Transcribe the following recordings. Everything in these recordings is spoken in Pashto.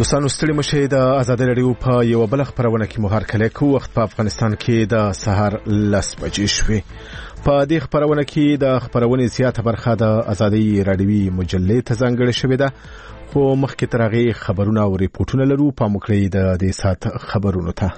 دوستانو ستړي مشه د آزادۍ رادیو په یو بل خبرونه کې مهار کله کو وخت په افغانستان کې د سحر 10 بجې شوې. په دې خبرونه کې د خبرونه زیاته برخه د آزادۍ رادیوي مجلې ته ځانګړې شوې ده، خو مخکې تر هغه خبرونه او ریپورتونه لرو. په مکړې د دې سات خبرونو ته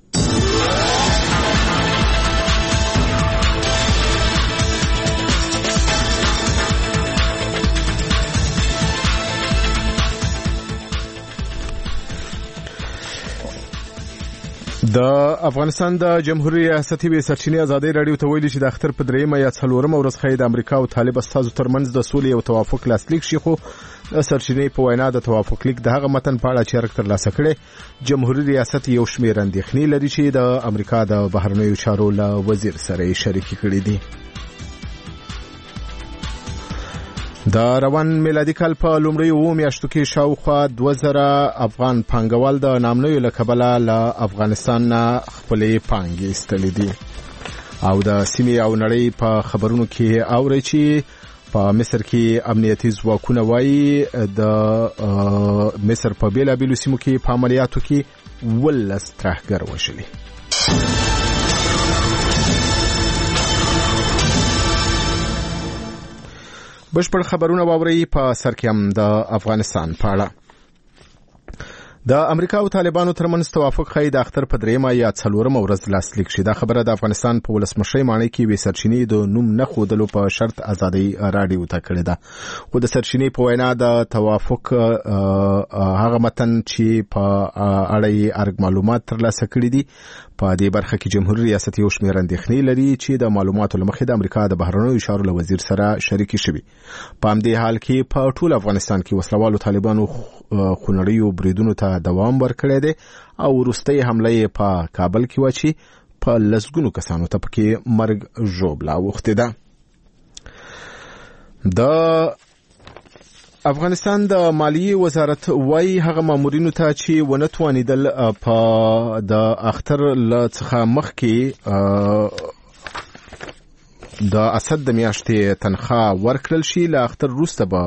د افغانستان د جمهوریت ریاستي وی سرچینې آزادۍ رادیو ته ویلي چې د اختر په دریمه یا څلورمه ورځ خې د امریکا او طالب استازو ترمنځ د سولې او توافق لاسلیک شي، خو د سرچینې په وینا د توافق لیک د هغه متن په اړه چې حرکت ترلاسه کړي جمهوریت ریاست یو شمېر اندېښنې لري چې د امریکا د بهرنیو چارو له وزیر سره شریک کړي دي. د روان میلادي کال په لومړیو میاشتو کې شاوخوا 2000 افغان پانګوال د نامنوي لکبله له افغانستان نه خپلې پانګې ایستلې دي. او د سیمې او نړۍ په خبرونو کې اوري چې په مصر کې امنیتي ځواکونه وایي د مصر په بیلابیلو سیمو کې په عملیاتو کې 12 ترهګر وشلي. بشپړ خبرونه واوري په سر کې هم د افغانستان په اړه. د امریکا او طالبانو ترمنځ توافق خې د اختر په دریمه یا څلورمه ورځ لاسلیک شي. دا خبره د افغانستان په ولسمشي معنی کې وی سرچینې د نوم نه خودلو په شرط آزادۍ رادیو ته کړی ده، خو د سرچینې په وینا د توافق هغه متن چې په اړه ارګ معلومات ترلاسه کړي دي. په دې برخه کې جمهوریت ریاست یو شمېر اندېښنې لري چې د معلوماتو لمخې د امریکا د بهرنیو چارو له وزیر سره شریک شوي. په همدې حال کې په ټول افغانستان کې وسلوالو طالبانو خونړیو بریدونو ته دوام ورکړی دی او وروستۍ حمله په کابل کې و چې په لسګونو کسانو ته پکې مرګ ژوبله اوښتې ده. د افغانستان د مالیې وزارت وايي هغه مامورینو ته چې ونه توانیدل په د اختر څخه مخکې د اسد د میاشتې تنخواه ورکړل شي، له اختر وروسته به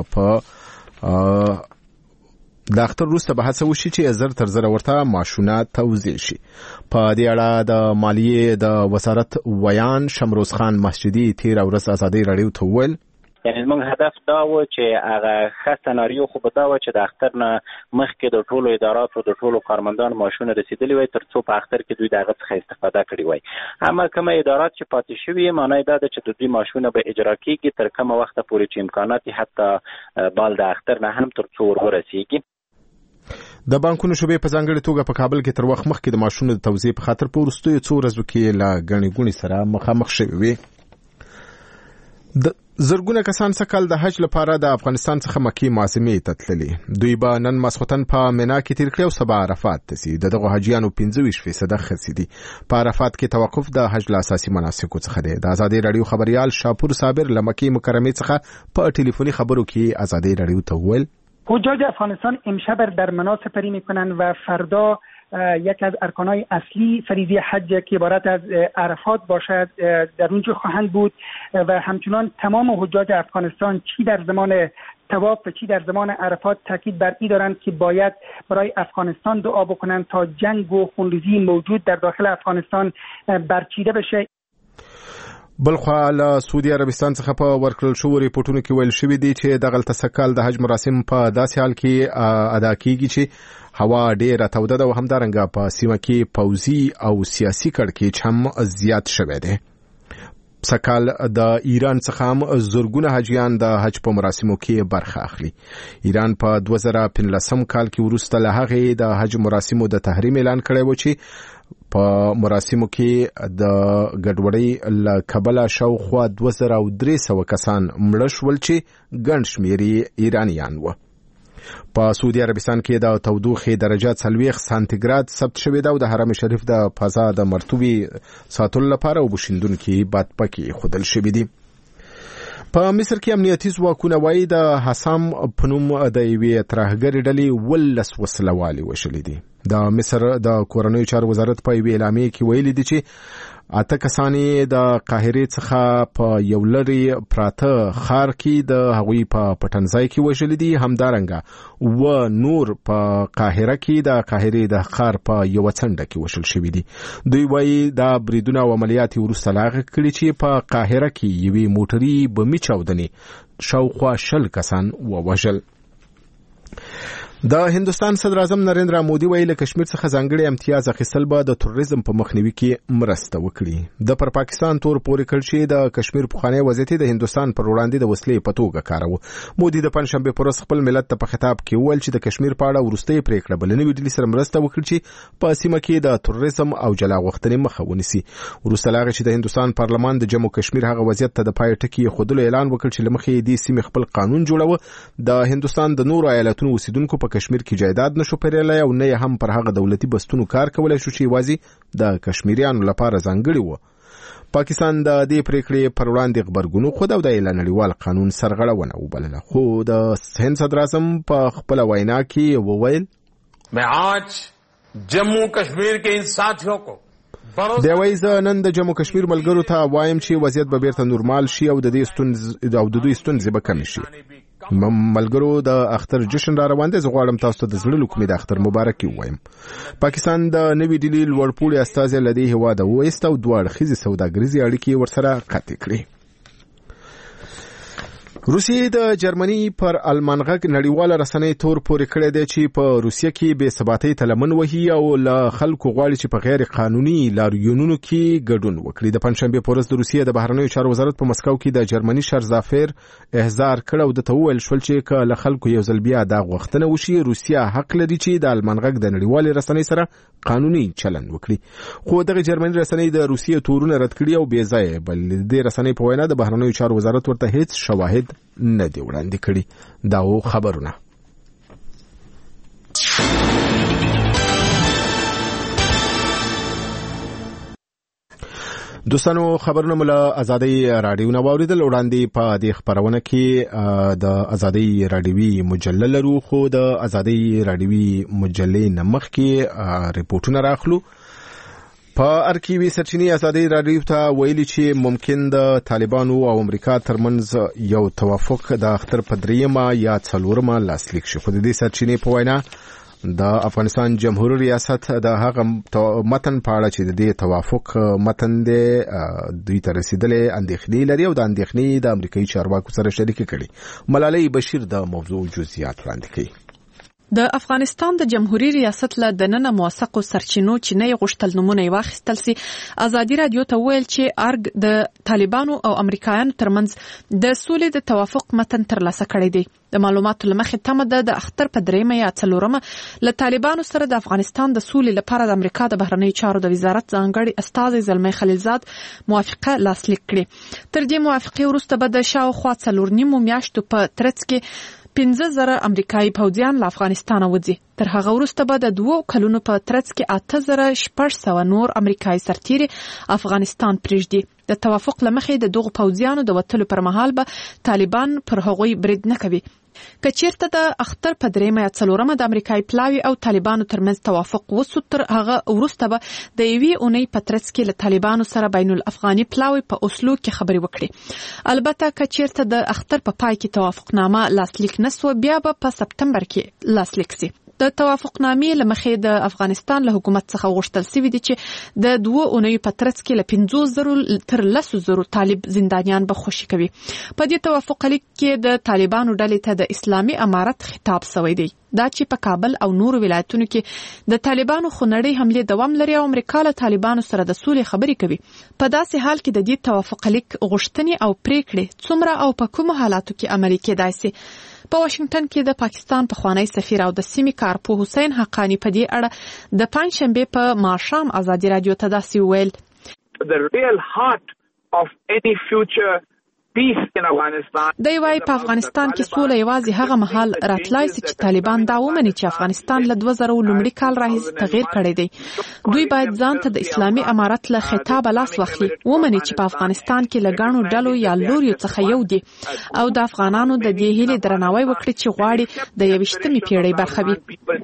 هڅه وشي چې زر تر زر ورته معاشونه توزیع شي. په دې اړه د مالیې د وزارت ویان شمروز خان مسجدي تیر ورځ آزادۍ رادیو ته وویل یعنی موږ هدف دا و چې هغه ښه سناریو خو به دا و چې د اختر نه مخکې د ټولو اداراتو د ټولو کارمندانو معاشونه رسیدلي وای، ترڅو په اختر کې دوی دغه څخه استفاده کړي وای. اما کومه ادارات چې پاتې شوي معنی دا ده چې د دوی معاشونه به اجرا کیږي تر کومه وخت پورې چې امکانات حتی بال د اختر نه هم ترڅو ورسیږي. د بانکونو شوبې په ځانګړي توګه په کابل کې تر وخت مخکې د معاشونو د توزیع په خاطر په وروستیو څو ورځو کې له ګڼې ګوڼې سره مخامخ شوي وي. د زرګونه کسان سکل د حج لپاره د افغانستان څخه مکې معظمې ته تللي. دوی به نن ماسخوتن په مینا کې تیر کړي او سبا عرفات ته ځي. دغه حاجیانو 25% خرڅ دي. په عرفات کې توقف د حج له اساسي مناسکو څخه دی. د آزادۍ رادیو خبريال شاپور صابر له مکې مکرمه څخه په ټلیفوني خبرو کې آزادۍ رادیو ته وویل حجاج افغانستان امشب در منا سپری میکنند و فردا یک از ارکانهای اصلی فریضه حج که عبارت از عرفات باشد در اونجا خواهند بود و همچنان تمام حجاج افغانستان چی در زمان طواف و چی در زمان عرفات تاکید بر این دارند که باید برای افغانستان دعا بکنند تا جنگ و خونریزی موجود در داخل افغانستان برچیده بشه. بلخوا له سعودي عربستان څخه په ورکړل شو ریپورتونو کې ویل شوی دی چې دغه تسکل د حج مراسم په داسې حال کې ادا کیږي چې هوا ډیره توده ده او همدارنګه په سیمه کې پوځي او سیاسي کړکېچ هم زیات شوی دی. سکال د ایران څخه هم زرګونه حاجیان د حج په مراسمو کې برخه اخلي. ایران په 2015 کال کې وروسته له هغې د حج مراسمو د تحریم اعلان کړی و چې په مراسمو کې د ګډوډۍ له کبله شاوخوا 2300 کسان مړه شول چې ګڼ شمېر ایرانیان وو. په سعودي عربستان کې د تودوخې درجه 40 سانتیګراد ثبت شوې ده او د حرم شریف د فضا د مرطوبې ساتلو لپاره وبشیندونکي باد پکې خودل شوي دي. په مصر کې امنیتي ځواکونه وایي د حسام په نوم د یوې ترهګرې ډلې 12 وسلوالې وشلې دي. د مصر د کورنیو چارو وزارت په یوې اعلامیه کې ویلي دي چې اته کسانې د قاهرې څخه په یو لري پراته خار کې د هغوی په پټنځای کې وژل دي. همدارنګه و نور په قاهره کې د قاهرې د خار په یو څنډه کې وژل شوی دي. دوی وایي دا بریدونه او عملیات وروسته لاغ کړي چې په قاهره کې یوې موټري بمي چاودنې شاوخوا 20 کسان ووژل. د هندستان صدر اعظم نریندرا مودي ویل کشمیر څخه ځانګړي امتیاز اخیستل به د تروریزم په مخنیوي کې مرسته وکړي. د پر پاکستان تور پورې کړ چې د کشمیر پخوانی وضعیت د هندستان پر وړاندې د وسلې په توګه کاروه. مودي د پنځشنبه پر ورځ خپل ملت ته په خطاب کې وویل چې د کشمیر په اړه وروستۍ پریکړه بل نوې ډلې سره مرسته وکړي چې په سیمه کې د تروریزم او جلا غوښتنې مخه ونیسي. وروسته لاغ چې د هندستان پارلمان د جموں کشمیر هغه وضعیت ته د پای ټکی خودلو اعلان وکړ چې لمخې د سیمې خپل قانون جوړاوه. د هندستان د نورو ایالتونو اوسیدونکو په کشمیر کې جایداد نشو پیرلای او نه هم پر هغه دولتي بستونو کار کولای شو چې وازي د کشمیریانو لپاره ځانګړي وو. پاکستان د دې پریکړې پر وړاندې خبرګونو خو د نړیوال قانون سرغړونه وبلله. خو د هند صدر اعظم په خپل وینا کې وویل मैं आज जम्मू कश्मीर के इन साथियों को د وایزه نن د جموں کشمیر ملګرو ته وایم چې وضعیت به بیرته نورمال شي او د دوی ستونزې به کم شي. ملګرو د اختر جشن را روان دي. زه غواړم تاسو ته د زړه له کومې د اختر مبارکي ووایم. پاکستان د نوې ډیلي لوړپوړي استازي لدی هواده وایست او دوه اړخیزې سوداګریزې اړیکې ورسره قطع کړې. روسیې د جرمني پر المانغک نړیواله رسنۍ تور پورې کړی دی چې په روسیه کې بې ثباتۍ ته لمن وهي او له خلکو غواړي چې په غیر قانوني لاریونونو کې ګډون وکړي. د پنځشنبه په ورځ د روسیې د بهرنیو چارو وزارت په مسکو کې د جرمني شهرزافر احضار کړ او د توول شول چې که له خلکو یو ځل بیا دا غوښتنه وشي روسیه حق لري چې د المانغک د نړیوالې رسنۍ سره قانوني چلند وکړي. خو دغه جرمني رسنۍ د روسیې تورونه رد کړي او بې ځایه بل د رسنۍ په وینا د بهرنیو چارو وزارت ورته هیڅ شواهد نه دی وړاندې کړي. دا و خبرونه. دوستانو خبرونه مله ازادي رادیو نه واوریدل. وړاندې په دې خبرونه کې د ازادي رادیوي مجله لرو خو د ازادي رادیوي مجلې نمخ کې ریپورتونه راخلو. په ارکیوي سرچینې ازادي رادیو ته ویلي چې ممکن د طالبانو او امریکا ترمنځ یو توافق د اختر په 3 یا 4 لاسلیک شي. خو د دې سرچینې په وینا د افغانستان جمهوریت ریاست د هغه متن په اړه چې د دې توافق متن دی دوی ته رسیدلې اندېښنې لري او د اندېښنې د امریکایي چارواکو سره شریک کړي. ملالۍ بشیر د موضوع جزئیات وړاندې کوي. د افغانستان د جمهوریت ریاست له دننه موثقو سرچینو چې نه غوښتل نمونه واخیستل سي. ازادي رادیو ته ویل چې ارګ د طالبانو او امریکایانو ترمنځ د سولې د توافق متن ترلاسه کړی دی. د معلوماتو لمخې تمه ده د اختر په 3 یا 4 له طالبانو سره د افغانستان د سولې لپاره د امریکا د بهرنیو چارو د وزارت ځانګړي استازي زلمي خلیلزاد موافقه لاسلیک کړي. تر دې موافقې وروسته به د شاوخوا 4.5 میاشتو په ترڅ کې 15,000 امریکایي پوځیان له افغانستان وځي. تر هغه وروسته به د 2 کلونو په ترڅ کې 8,600 نور امریکایي سرتیري افغانستان پرېږدي. د توافق لمخې د دغو پوځیانو د وتلو پر مهال به طالبان پر هغوی برید نه کوي. که چیرته د اختر په 3 یا 4 د امریکایي پلاوي او طالبانو ترمنځ توافق وسو تر هغه وروسته به د یوې اونۍ په ترڅ کې له طالبانو سره بین الافغاني پلاوي په اوسلو کې خبرې وکړي. البته که چیرته د اختر په پای کې توافقنامه لاسلیک نسو بیا به په سپتمبر کې لاسلیک سي. د توافقنامې لمخې د افغانستان له حکومت څخه غوښتل شوی دی چې د 2 اونیو په ترڅ کې له 50,000 تر 10,000 طالب زندانیان به خوشي کوي. په دې توافق لیک کې د طالبانو ډلې ته د اسلامي امارت خطاب شوی دی. دا چې په کابل او نورو ولایتونو کې د طالبانو خونړۍ حمله دوام لري او امریکا له طالبانو سره د سولې خبرې کوي. په داسې حال کې د دې توافق لیک غوښتنې او پریکړې څومره او په کومو حالاتو کې عملي کېدای شي. په واشنگټن کې د پاکستان پخوانی سفیر او د سیمې کارپوه حسین حقانی په دې اړه د پنځشنبه په ماښام ازادي رادیو ته داسې ویل. The real heart of any future دی وايي په افغانستان کې سوله یوازې هغه مهال راتلای شي چې طالبان دا ومني چې افغانستان له 2000 لومړي کال راهیسې تغییر کړی دی. دوی باید ځان ته د اسلامي امارت له خطاب لاس واخلي، ومني چې په افغانستان کې له ګڼو ډلو یا لوریو څخه یو دي او د افغانانو د دې هیلې درناوی وکړي چې غواړي د 21مې پیړۍ برخه وي.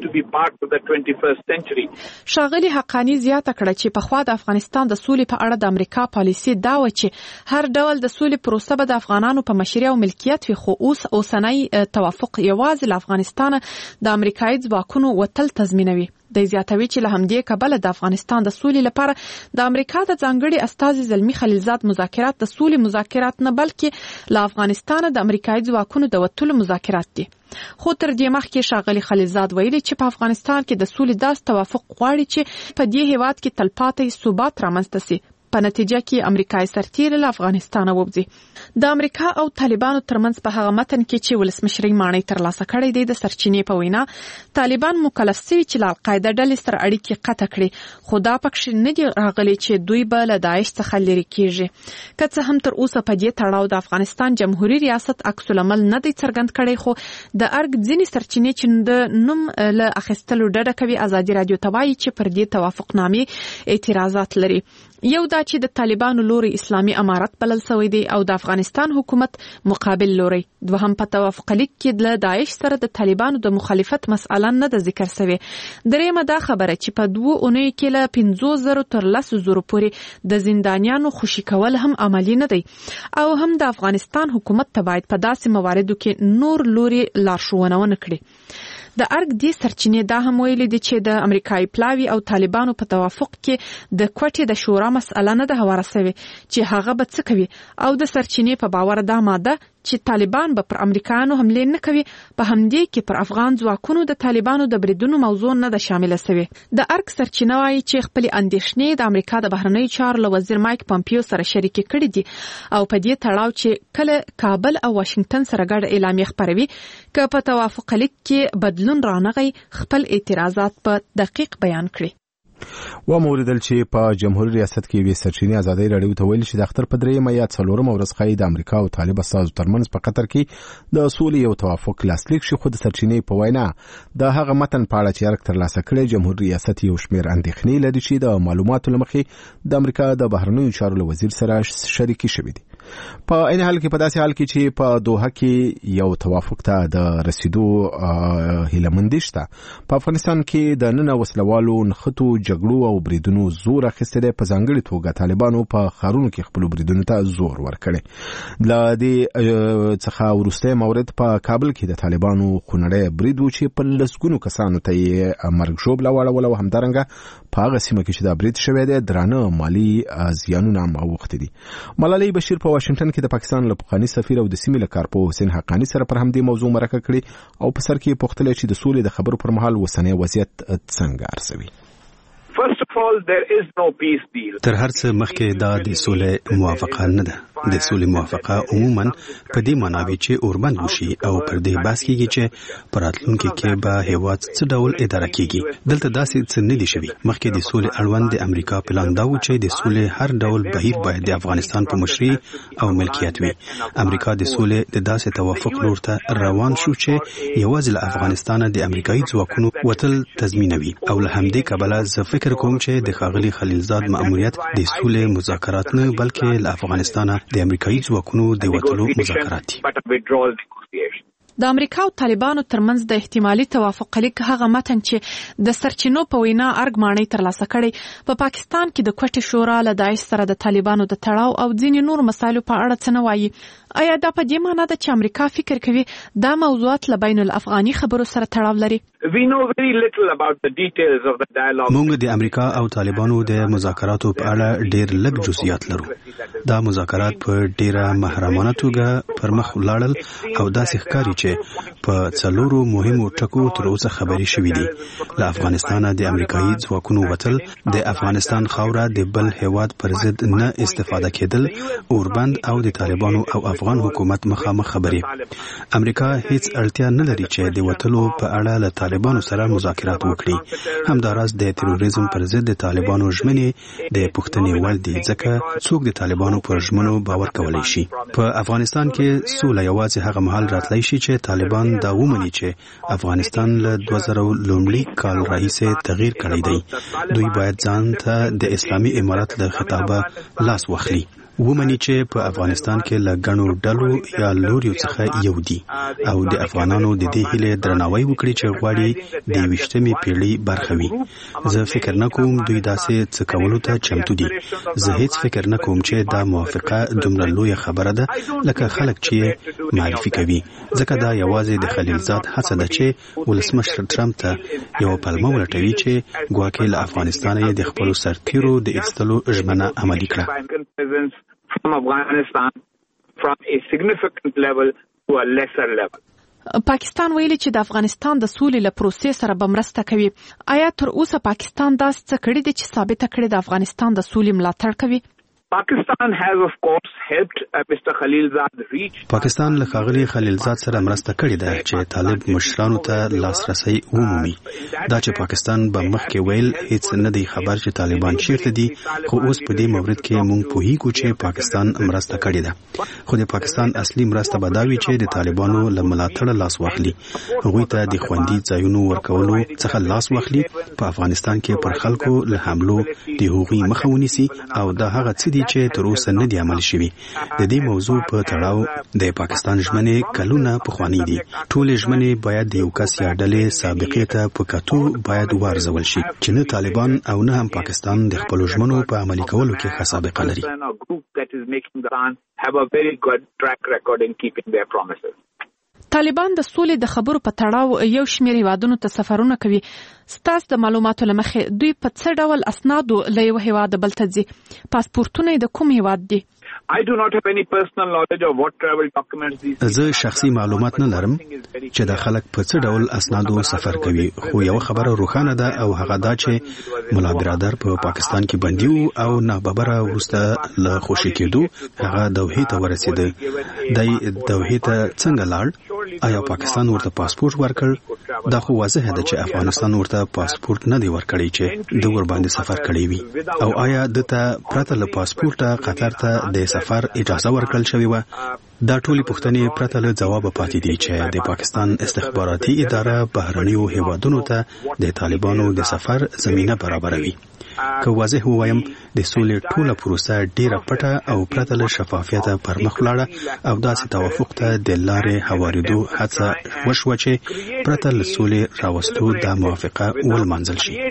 ښاغلي حقانی زیاته کړه چې پخوا د افغانستان د سولې په اړه د امریکا پالیسي دا و چې هر ډول د سولې پروسه به د افغانانو په مشرۍ او ملکیت وي، خو اوسنی توافق یوازې له افغانستان د امریکایي ځواکونو وتل تضمینوي. د زیاتوي چې له همدې کبله د افغانستان د سولې لپاره د امریکا د ځانګړي استازي زلمی خلیلزاد مذاکرات د سولې مذاکرات نه بلکې له افغانستان د امریکایي ځواکونو د وتلو مذاکرات دي. خو تر دې مخکې ښاغلي خلیلزاد ویلي چې په افغانستان کې د سولې داس توافق غواړي چې په دې هیواد کې تلپاتې ثبات رامنځته شي، په نتیجه کې امریکایي سرتیري له افغانستانه ووځي. د امریکا او طالبانو ترمنځ په هغه متن کې چې ولسمشرۍ ماڼۍ ترلاسه کړې دی د سرچینې په وینا طالبان مکلف شوي چې له القاعده ډلې سره اړیکې قطع کړي، خو دا پکښې نه دي راغلي چې دوی به له داعش څخه لرې کیږي. که څه هم تر اوسه په دې تړاو د افغانستان جمهوریت ریاست عکس العمل نه دی څرګند کړی، خو د ارګ ځینې سرچینې چې د نوم له اخیستلو ډډه کوي ازادي راډیو ته وایي چې پر دې توافقنامې اعتراضات لري. یو دا چې د طالبانو لوري اسلامي امارت بلل شوی دی او د افغانستان حکومت مقابل لوري. دوهم په توافق لیک کې د داعش سره د طالبانو د مخالفت مسأله نه د ذکر شوی. دریمه دا خبره چې په 2 اونۍ کې له 50,000 تر 10,000 پورې د زندانیانو خوشي کول هم عملی نه دی او هم د افغانستان حکومت ته باید په داسې مواردو کې نور لوري لارښوونه ونه کړي. د ارګ دې سرچینې دا هم ویلي دي چې د امریکایي پلاوي او طالبانو په توافق کې د کوټې د شورا مسأله نه ده هواره شوې چې هغه به څه کوي او د سرچینې په باور دا ماده چې طالبان به پر امریکایانو حمله نه کوي په همدې کې پر افغان ځواکونو د طالبانو د بریدونو موضوع نه ده شامله شوې. د ارګ سرچینه وايي چې خپل اندېښنې د امریکا د بهرنیو چارو له وزیر مایک پامپیو سره شریکې کړې دي او په دې تړاو چې کله کابل او واشنگټن سره ګډه اعلامیه خپروي که په توافق لیک کې بدلون رانغی خپل اعتراضات په دقیق بیان کړي. و موریدل چې په جمهوریت ریاست کې وی سرچینې ازادي راډیو ته ویل چې د اختر په 3 یا 4 ورځ خای د امریکا او طالب استازو ترمنځ په قطر کې د سولې یو توافق لاسلیک شي، خو د سرچینې په وینا د هغه متن په اړه چې ارګ ترلاسه کړي جمهوریت ریاست یو شمېر اندېښنې لري چې د معلوماتو لمخې د امریکا د بهرنیو چارو وزیر سره شریکي شوی دي. په عین حال کې په داسې حال کې چې په دوحه کې یو توافق ته د رسیدو هیله شته، په افغانستان کې د نن وسلوالو نخټو جګړو او بریدونو زور اخیسته ده، په ځانګړي توګه طالبانو په خارونو کې خپل بریدونو ته زور ورکړي. ل دې څخه ورسته مورد په کابل کې د طالبانو خونړی برید و چې په لسګونو کسانو ته مرګ ژوبله واړول او همدارنګه په هغه سیمه کې چې دا برید شوی دی درانه مالی زیانونه هم اوښتي دي. ملالۍ بشیر په واشنگټن کې د پاکستان له پخواني سفیر او د سیمې له کارپوه حسین حقانی سره پر همدې موضوع مرکه کړې او په سر کې پوښتنه چې د سولې د خبرو پر مهال وسنۍ وضعیت څنګه ارزوي. تر هر څه مخکې دا د سولې موافقه نه ده. د سولې موافقه عموما په دې معنی وي چې اوربند وشي او پر دې بحث کېږي چې په راتلونکي کې به هیواد څه ډول اداره کېږي. دلته داسې څه نه دي شوي. مخکې د سولې اړوند د امریکا پلان دا و چې د سولې هر ډول بهیر باید د افغانستان په مشرۍ او ملکیت وي. امریکا د سولې د داسې توافق لور ته روان شو چې یوازې له افغانستان د امریکایي ځواکونو وتل تضمینوي او له همدې کبله زه فکر کوم چې د ښاغلي خلیلزاد مأموریت د سولې مذاکرات نه بلکې له افغانستان د امریکایي ځواکونو د وتلو مذاکرات دي. د امریکا او طالبانو ترمنځ د احتمالي توافق لیک هغه متن چې د سرچینو په وینا ارګ ماڼۍ ترلاسه کړي په پاکستان کې د کوټې شورا له داعش سره د طالبانو د تړاو او ځینې نور مسایلو په اړه څه نه وایي. آیا دا په دې معنی ده چې امریکا فکر کوي دا موضوعات له بین الافغاني خبرو سره تړاو لري؟ موږ د امریکا او طالبانو د مذاکراتو په اړه ډېر لږ جزئیات لرو. دا مذاکرات په ډېره محرمانه توګه پر مخ ولاړل او داسې ښکاري چې په 4 مهمو ټکو تر اوسه خبري شوې دي. له افغانستان د امریکایي ځواکونو وتل، د افغانستان خاوره د بل هیواد پر ضد نه استفاده کېدل، اوربند او د طالبانو او افغان حکومت مخامخ خبري. امریکا هیڅ اړتیا نه لري چې د وتلو په اړه له طالبانو سره مذاکرات وکړي. همداراز د تروریزم پر ضد د طالبانو ژمنې د پښتنې وړ دي ځکه څوک د طالبانو پر ژمنو باور کولی شي. په افغانستان کې سوله یوازې هغه مهال راتلی شي چې طالبان دا ومني چې افغانستان له 2000 لومړي کال راهیسې تغییر کړی دی. دوی باید ځان ته د اسلامي امارت له خطابه لاس واخلي، ومني چې په افغانستان کې له ګڼو ډلو یا لوریو څخه یو دي او د افغانانو د دې هیلې درناوی وکړي چې غواړي د 20مې پیړۍ برخه وي. زه فکر نه کوم دوی داسې څه کولو ته چمتو دي. زه هیڅ فکر نه کوم چې دا موافقه دومره لویه خبره ده لکه خلک چې معرفي کوي، ځکه دا یوازې د خلیلزاد هڅه ده چې ولسمشر ټرمپ ته یو پلمه ولټوي چې ګواکې له افغانستان یې د خپلو سرتیرو د ایستلو ژمنه عملي کړه. From Afghanistan from a significant level to a lesser level. پاکستان ویلي چې د افغانستان د سولې له پروسې سره به مرسته کوي. آیا تر اوسه پاکستان داسې څه کړي دي چې ثابته کړي د افغانستان د سولې ملاتړ کوي؟ Pakistan has of course helped Mr. Khalilzad reach. پاکستان له ښاغلي خلیلزاد سره مرسته کړې ده چې طالب مشرانو ته لاسرسي ومومي. دا چې پاکستان به مخکې ویل هیڅ نه دی خبر چې طالبان چیرته دي، خو اوس په دې مورد کې مونږ پوهیږو چې پاکستان مرسته کړې ده. خو د پاکستان اصلي مرسته به دا وي چې د طالبانو له ملاتړه لاس واخلي، هغوی ته د خوندي ځایونو ورکولو څخه لاس واخلي، په افغانستان کې پر خلکو له حملو د هغوی مخه ونیسي او دا هغه څه چې تر اوسه نه دی عمل شوی. د دې موضوع په تړاو د پاکستان ژمنې کلونه پخوانی دي. ټول ژمنې باید د یو کس یا ډلې سابقې ته په کتو باید وارزول شي چې نه طالبان او نه هم پاکستان د خپل ژمنو په عملي کولو کې ښه سابقه لري. طالبان د سولې د خبرو په تړاو یو شمېر هیوادونو ته سفرونه کوي. ستاسو د معلوماتو له مخې دوی په څه ډول اسنادو له یو هیواده بل ته ځي؟ پاسپورتونه د کوم هیواد دي؟ I do not have any personal knowledge of what travel documents these. زه شخصي معلومات نه لرم چې د خلک په څه ډول اسنادو سفر کوي، خو یو خبره روښانه ده او هغه دا چې ملا برادر په پاکستان کې بندي وو او ناببره وروسته له خوشي کېدو هغه دوحې ته ورسېده. دی دوحې ته څنګه لاړ؟ آیا پاکستان ورته پاسپورت ورکړ؟ دا خو واضح ده چې افغانستان ورته پاسپورت نه دی ورکړی چې د ور باندې سفر کړی وي. او آیا دته پرته له پاسپورته قطر ته د سفر اجازه ورکړل شوې و؟ دا ټولې پوښتنې پرته له ځواب پاتې دي چې د پاکستان استخباراتي اداره بهرنیو هیوادونو ته د طالبانو د سفر زمینه برابروي. که واضح ووایم د سولې ټوله پروسه ډیره پټه او پرته له شفافیته پر مخ ولاړه او داسې توافق ته د لارې هواریدو هڅه وشوه چې پرته له سولې راوستو دا موافقه ولمانځل شي.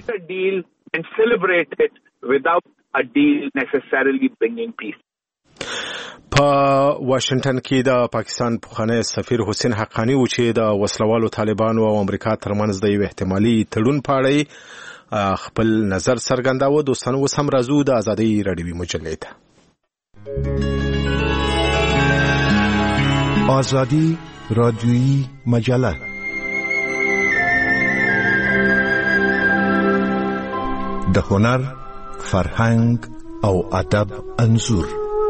په واشنگټن کې د پاکستان پخوانی سفیر حسین حقانی و چې د وسلوالو طالبانو او امریکا ترمنځ د یو احتمالي تړون په اړه خپل نظر څرګنداوه. دوستانو اوس هم راځو د ازادۍ راډیوي مجلې ته. ازادي راډیوي مجله د هنر، فرهنګ او ادب انځور.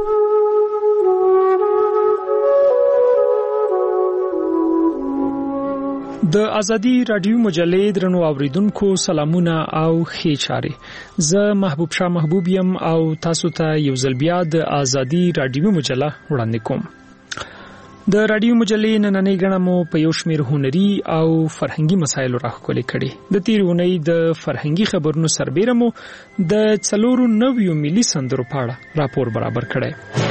د ازادي رادیو مجلې درنو اوریدونکو سلامونه او ښې چارې. زه محبوب شاه محبوب یم او تاسو ته یو ځل بیا د ازادي رادیو مجله وړاندې کوم. د رادیو مجلې نننۍ غړمو مو په یو شمېر هنري او فرهنګي مسایلو راخولې کړي. د تیر اونۍ د فرهنګي خبرونو سربېره مو د 4 ملي سندرو په اړه راپور برابر کړی.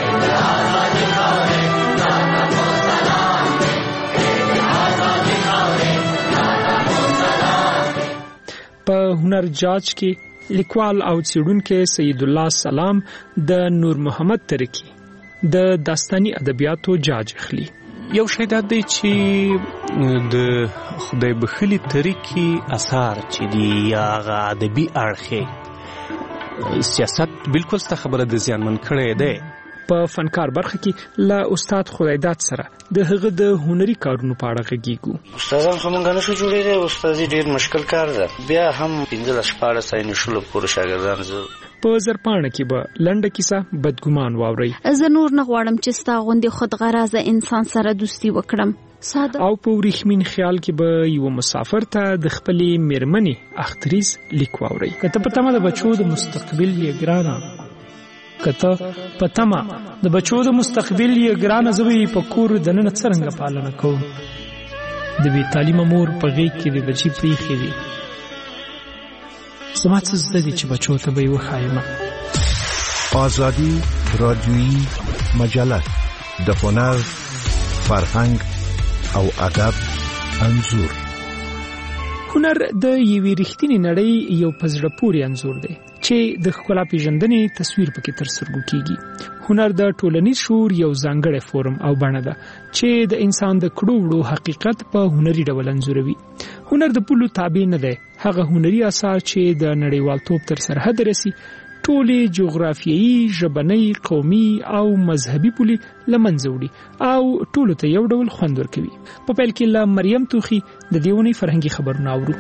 په هنر جاج کې لیکوال او څېړونکی سید الله سلام د نور محمد ترکی د داستاني ادبیاتو جاج اخلي. یو شی دا دی چې د خدای بخښلي ترکی اثار چې دی یا غ ادبي اړخ سیاست بالکل ست خبره د زیانمن کړي دی. په فنکار برخه کې لا استاد خدایداد سره د هغه د هنري کارونو په اړه غږیږو. استادان خو مونږ نه شو جوړېدای، استادي ډېر مشکل کار ده. بیا هم 15-16 نشول پورې شاګردان زه په زرپاڼه کې به لنډه کیسه بدګمان واوري. زه نور نه غواړم چې ستا غوندې خودغرضه انسان سره دوستي وکړم. او په ورېښمین خیال کې به یو مسافر ته د خپلې میرمنې اختریز لیک واوري. کته په تمه د بچو د مستقبل یې ګرانه، کته په تمه د بچو د مستقبل یې ګرانه، زوی په کور د نن څرنګه پالنه کوم. د بې تعلیمه مور په غېږ کې د بچي پریښې دي، زما څه زده دي چې بچو ته به یې وښایم. آزادی رادیویی مجله د هنر، فرهنګ او ادب انځور. هنر د یوې رښتینې نړۍ یو په زړه پورې انځور دی چې د ښکلا پیژندنې تصویر پکې تر سترګو کیږي. هنر د ټولنیز شعور یو ځانګړی فورم او بڼه ده چې د انسان د کړو وړو حقیقت په هنري ډول انځوروي. هنر د پولو تابع نه دی، هغه هنري اثار چې د نړیوالتوب تر سرحد رسي ټولې جغرافیایي، ژبنۍ، قومي او مذهبي پولې له منځه وړي او ټولو ته یو ډول خوند ورکوي. په پیل کې له مریم توخي د دې ونې فرهنګي خبرونه اورو.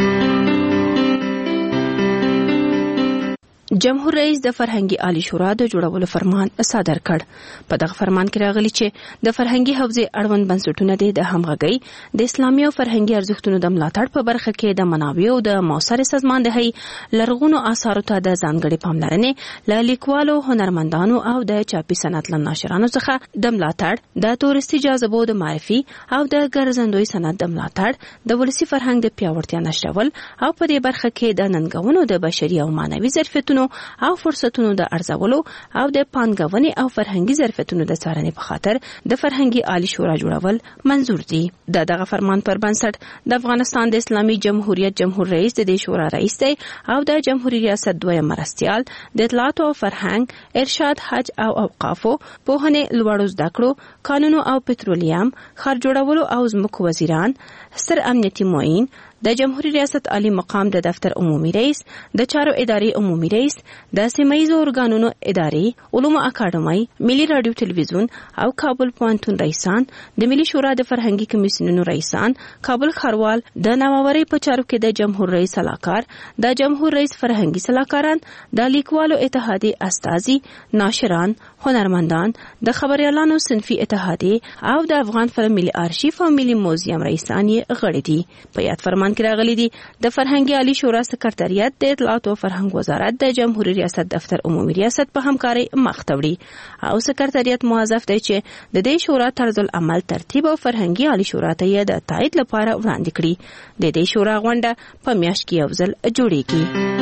جمهور رئیس د فرهنګي عالی شورا د جوړولو فرمان صادر کړ. په دغه فرمان کې راغلي چې د فرهنګي حوزې اړوند بنسټونه د همغږۍ، د اسلامي او فرهنګي ارزښتونو د ملاتړ په برخه کې د منابعو د موثر سازماندهۍ، لرغونو آثارو ته د ځانګړې پاملرنې، له لیکوالو، هنرمندانو او د چاپي صنعت له ناشرانو څخه د ملاتړ، د تورستي جاذبو د معرفي او د ګرځندوی صنعت د ملاتړ، د ولسي فرهنګ د پیاوړتیا نشرول او په دې برخه کې د ننګونو د بشري او معنوي ظرفیتونو او فرصتونو د ارزولو او د پانګونې او فرهنګي ظرفیتونو د څارنې په خاطر د فرهنګي عالی شورا جوړول منظور دي. دغه فرمان پر بنسټ د افغانستان د اسلامي جمهوریت جمهور رئیس د دې شورا رئیس دی او د جمهوریت ریاست دویم مرستیال د اطلاعات او فرهنګ، ارشاد، حج او اوقافو، پوهنې، لوړو زده کړو، قانونو او پټرولیم، ښار جوړولو او ځمکو وزیران، ستر امنیتي معین، د جمهوریت ریاست عالی مقام د دفتر عمومي رئیس، د چارو ادارې عمومي رئیس، د سیمه‌ییزو ارګانونو ادارې، علومو اکاډمۍ، ملي رادیو تلویزیون او کابل پوهنتون رئیسان، د ملي شورا د فرهنګي کمیسیونونو رئیسان، کابل ښاروال، د نوآورۍ په چارو کې د جمهور رئیس سلاکار، د جمهور رئیس فرهنګي سلاکاران، د لیکوالو اتحادیې استازي، ناشران، هنرمندان، د خبريالانو صنفي اتحادیې او د افغان فلم ملي آرشیف او ملي موزیم رئیسان یې غړي دي. په یاد فرمان کې راغلي دي د فرهنګي عالی شورا سکرټریات د اطلاعات او فرهنګ وزارت د جمهوریت ریاست دفتر عمومي ریاست په همکارۍ مخ ته وړي او سکرټریات موظف دی چې د دې شورا طرز العمل، ترتیب او فرهنګي عالی شورا ته یې د تایید لپاره وړاندې کړي. د دې شورا غونډه په میاشت کې یو ځل جوړیږي.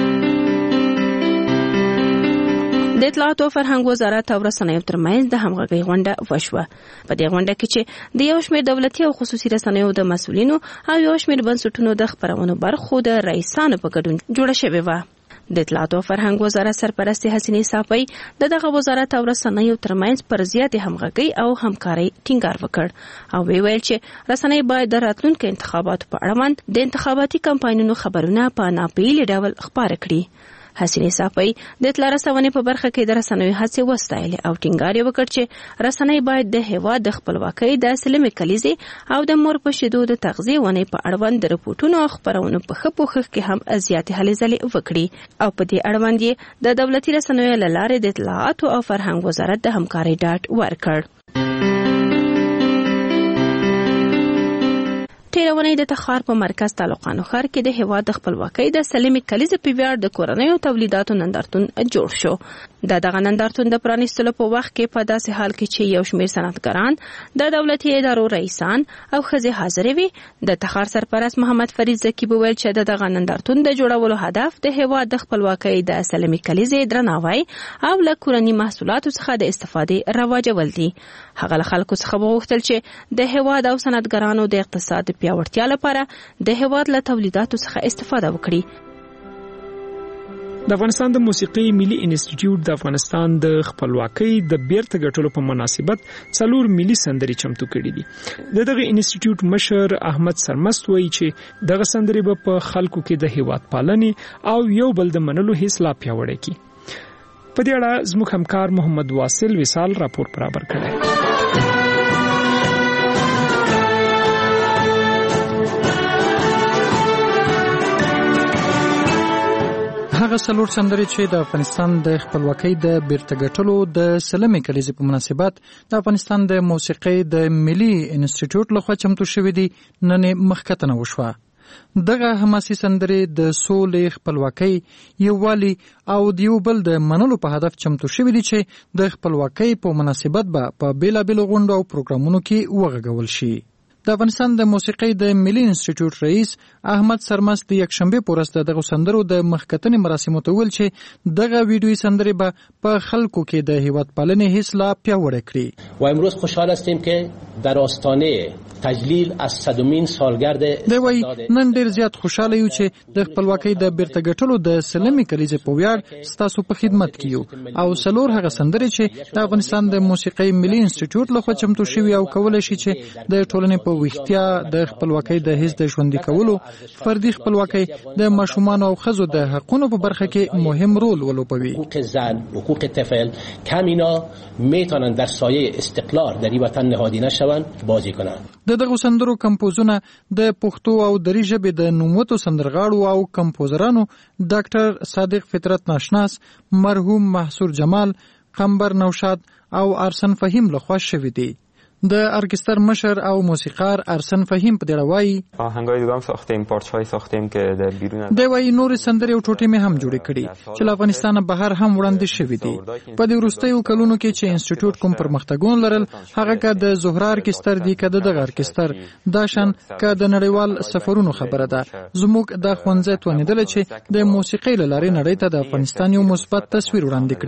د اطلاعات او فرهنګ وزارت او رسنیو ترمنځ د همغږۍ غونډه وشوه. په دې غونډه کې چې د یو شمېر دولتي او خصوصي رسنیو د مسؤلینو او یو شمېر بنسټونو د خبرونو برخو د رئیسانو په ګډون جوړه شوې وه. د اطلاعات او فرهنګ وزارت سرپرست حسینې صافی دغه وزارت او رسنیو ترمنځ پر زیاتې همغږۍ او همکارۍ ټینګار وکړ او ویل چې رسنۍ باید د راتلونکو انتخاباتو په اړوند د انتخاباتي کمپاینونو خبرونه په ناپیلي ډول خپاره کړي. حسینې صافی د اطلاع رسونې په برخه کې د رسنیو هڅې وستایلې او ټینګار یې وکړ چې رسنۍ باید د هېواد د خپلواکۍ، د سلمې کلیزې او د مور په شیدو د تغذیې ونې په اړوند د رپورټونو او خبرونو په ښه پوښښ کې هم زیاتې هلې ځلې وکړي او په دې اړوند یې د دولتي رسنیو له لارې د اطلاعاتو او فرهنګ وزارت د همکارۍ ډاډ ورکړ. تیرونی د تخار په مرکز تعلقانو ښار کې د هیواد د خپلواکۍ د سلمې کلیزې په ویاړ د کورنیو تولیداتو نندارتون جوړ شو. دغه نندارتون د پرانیستلو په وخت کې په داسې حال کې چې یو شمېر صنعتګران، د دولتي ادارو رئیسان او ښځې حاضرې وي. د تخار سرپرست محمد فرید زکی وویل چې دغه نندارتون د جوړولو هدف د هیواد د خپلواکۍ د سلمې کلیزې درناوی او له کورني محصولاتو څخه د استفادې رواجول دي. هغه له خلکو څخه وغوښتل چې د هیواد او صنعتګرانو د اقتصاد پیاوړتیا لپاره د هیواد له تولیداتو څخه استفاده وکړي. د افغانستان د موسیقي ملي انسټیټیوټ د افغانستان د خپلواکۍ د بیرته ګټلو په مناسبت 4 ملي سندرې چمتو کړې دي. دغه انسټیټیوټ مشر احمد سرمست وایي چې دغه سندرې به په خلکو کې د هیواد پالنې او یو بل د منلو حس لا پیاوړی کړي. په دې اړه زموږ همکار محمد واصل وصال راپور برابر کړی. هغه څلور سندرې چې د افغانستان د خپلواکۍ د بیرته ګټلو د سلمې کلیزې په مناسبت د افغانستان د موسیقۍ د ملي انسټیټیوټ لخوا چمتو شوې دي نن مخکتنه وشوه. دغه حماسي سندرې د سولې، خپلواکۍ، یووالي او د یو بل د منلو په هدف چمتو شوې دي چې د خپلواکۍ په مناسبت به په بیلابیلو غونډو او پروګرامونو کې وغږول شي. د افغانستان د موسیقۍ د ملي انسټیټیوټ رئیس احمد سرمست د یکشنبه په ورځ دغه سندرو د مخکتنې مراسمو ته ویل چې دغه ویډیویي سندرې به په خلکو کې د هیواد پالنې حس لا پیاوړی کړي. و امروز خوشحال هستیم که در آستانه تجلیل از 100مین سالگرد دوی نن ډیر زیات خوشاله یو چې د خپلواکۍ د بیرته ګټلو د سلمې کلیزې په ویاړ ستاسو په خدمت کې یو او څلور هغه سندرې چې د افغانستان د موسیقۍ ملي انسټیټیوټ لخوا چمتو شوي او کولای شي چې د ټولنې په ویښتیا د خپلواکۍ د حس د ژوندي کولو، فردي خپلواکۍ، د ماشومانو او ښځو د حقونو په برخه کې مهم رول ولوبوي. حقوق زن، حقوق طفل کمینا میتونن در سایه استقلال در این وطن نهادینه شوند بازی کنند. دغه سندرو کمپوزونه د پښتو او دري ژبې د نوموتو سندرغاړو او کمپوزرانو ډاکټر صادق فطرت ناشناس، مرحوم محسور جمال، قمبر نوشاد او ارسن فهیم لخوا شوي دي. د ارکستر مشر او موسیقار ارسن فهیم په دې وایي آهنگای دیگه هم ساختیم، پارچه‌ای ساختیم که در بیرون دی وایي نور سندرې او ټوټې مې هم جوړې کړي چې له افغانستان بهر هم وړاندې شوي دي. په دې وروستیو کلونو کې چې انسټیټیوټ کوم پرمختګونه لرل، هغه که د زهره ارکستر دی که دغه ارکستر دا شان که د نړیوال سفرونو خبره ده. زموږ د ښوونځی توانېدله چې د موسیقۍ له لارې نړۍ ته د افغانستان یو مثبت تصویر وړاندې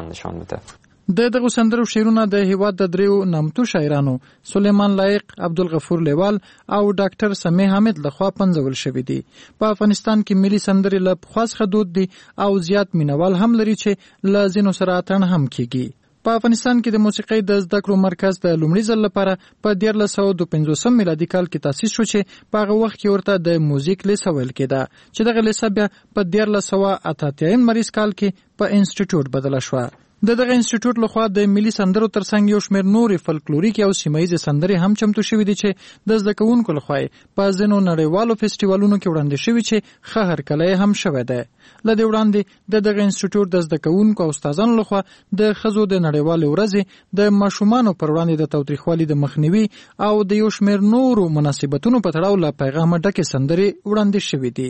کړي. دغه سندرو شعرونه د هیواد د دریو نامتو شاعرانو سلیمان لایق، عبدالغفور لیوال او ډاکټر سمیع حامد لخوا پنځول شوي دي. په افغانستان کې ملي سندرې له پخوا څخه دود دي او زیات مینوال هم لري چې له ځینو سره اتڼ هم کیږي. په افغانستان کې د موسیقۍ د زده کړو مرکز د لومړي ځل لپاره په 1952 میلادي کال کې تاسیس شو چې په هغه وخت کې ورته د موزیک لیسه ویل کېده چې دغه لیسه بیا په 1988 مریض کال کې په انسټیټیوټ بدله شوه. دغه انسټیټیوټ لخوا د ملي سندرو ترڅنګ یو شمېر نورې فلکلوریک او سیمه‌ییزې سندرې هم چمتو شوي دي چې د زده کوونکو لخوا په ځینو نړیوالو فیسټیوالونو کې وړاندې شوي چې ښه هرکلی هم شوی دی. له دې وړاندې دغه انسټیټیوټ د زده کوونکو او استادانو لخوا د ښځو د نړیوالې ورځې د ماشومانو پر وړاندې د تاوتریخوالي د مخنیوي او د یو شمېر نورو مناسبتونو په تړاو له پیغامه ډکې سندرې وړاندې شوي دي.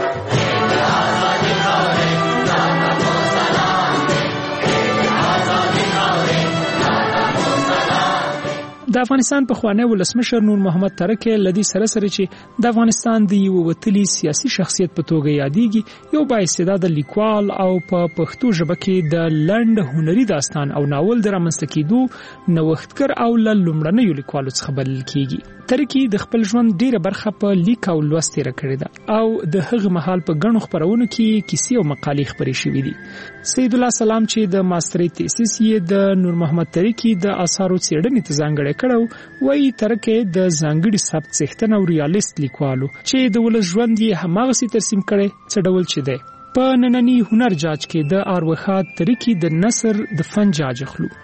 د افغانستان پخوانی ولسمشر نور محمد ترک لدی سره چې د افغانستان د یو وتلی سیاسي شخصیت په توګه یادېږي، یو بااستعداده لیکوال او په پښتو ژبه کې د لنډ هنري داستان او ناول د رامنځته کېدو نوښتګر او له لومړنیو لیکوالو څخه بلل کېږي. ترکی د خپل ژوند ډیره برخه په لیک او لوست تیر کړې ده او د هغه مهال په غنو خبرونو کې کیسې او مقالې خبرې شوې دي. سید الله سلام چې د ماسترۍ تیسیس یې د نور محمد ترکی د آثارو څېړنې ته ځانګړی کړو، وایي ترکی د ځانګړي سبک څښتن او ریالیست لیکوالو چې د ولس ژوند یې هماغسې ترسیم کړی څه ډول چې دی. په نننی هنر جاج کې د اروخات ترکی د نثر د فن جاج اخلو.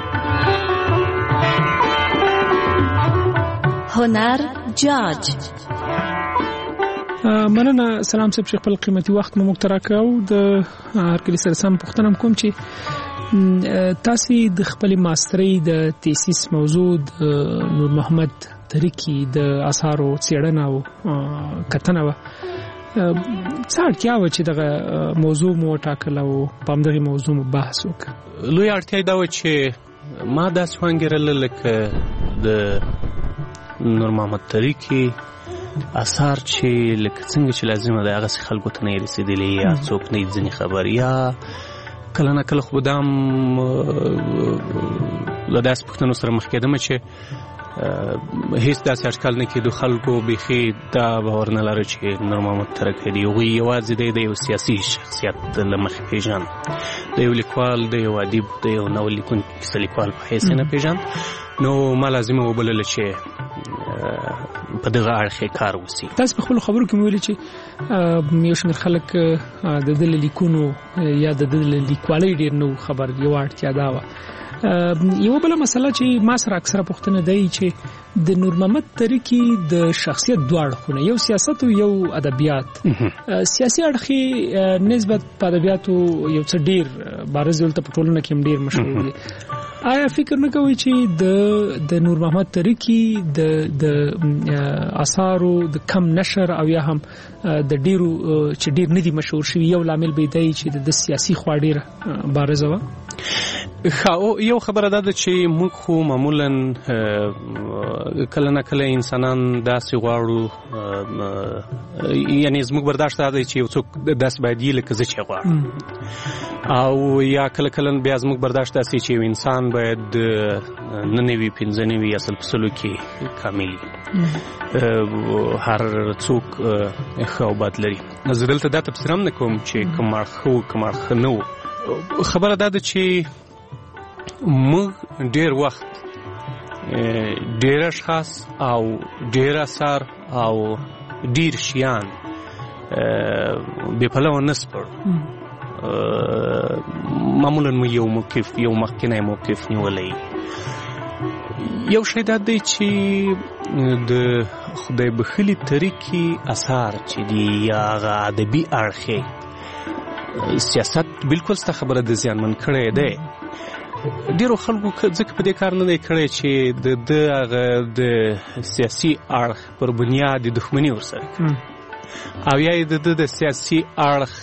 هنر جاج. مننه سلام صاحب، خپل قیمتي وخت مو مخترا کاو. د هر کلی سره سم پوښتنه کوم چې تاسو د خپل ماسترۍ د تیسیس موضوع د نور محمد ترکی د آثارو څېړنه او کتنه و څه اړتیا و چې دغه موضوع مو ټاکله او په همدغه موضوع مو بحث وکړو؟ لوی اړتیا دا و چې ما داسې وانګېرله لکه د نور محمد ترکی اثار چې لکه څنګه چې لازمه ده هغسې خلکو ته نه یې رسېدلي یا څوک نه یې ځینې خبر، یا کله نه کله خو دام له داسې پوښتنو سره مخ کېدم چې هیڅ داسې اټکل نه کېدو خلکو بیخي دا باور نه لري چې نور محمد ترکی دی هغوی یوازې دی د یو سیاسي شخصیت له مخې پېژاند، د یو لیکوال، د یو ادیب، د یو ناول لیکونکي کیسه لیکوال په حیث یې نه پېژاند. نو ما لازمه وبلله چې په دغه اړخ کار وسی. تاسو په خپل خبرو کې ویلي چې یو شمېر خلک د دې لیکونو یا د دې لیکوالۍ ډېر نو خبر، یو اړتیا دا و یو بل مسله چې ما سره اکثره پوښتنه دی چې د نور محمد تریکی د شخصیت دواړه خونه یو سیاست او یو ادبیات سیاسي اړخي نسبت په ادبیاتو یو څه ډیر بارز ولته په ټولنه کې ډیر مشهور دي. آیا فکر نه کوي چې د نور محمد تریکی د آثارو د کم نشر او یا هم د ډیرو چې ډیر ندي مشهور شوی یو لامل به دی چې د سیاسي خوا ډیر بارز و؟ یو خبره ده چې موږ خو معمولا کله نه کله انسانان داسې غواړو، یعنی زموږ برداشت دا دی چې یو څوک داسې باید یې لکه زه چې غواړم، او یا کله کله بیا زموږ برداشت داسې چې یو انسان باید نه نوي 15 نوي اصل په سلو کې کامل هر څوک ښه او بد لري. زه دلته دا تفسیر هم نه کوم چې کوم اړخ و کوم اړخ نه و. خبره دا ده چې موږ ډیر وخت ډیر اشخاص او ډیر اثار او ډیر شیان بې پلوه نه سپړو. معمولا مو یو موقف یو مخکینی موقف نیولی. یو شی دا دی چې د خدای بخښلي تریکی اثار چې دي یا هغه ادبي اړخ سیاست بالکل ستا خبره د زیانمن کړی دی. ډیرو خلکو ځکه په دې کار نه دی کړی چې د هغه د سیاسي اړخ پر بنیاد دښمني ورسره او یا د سیاسي اړخ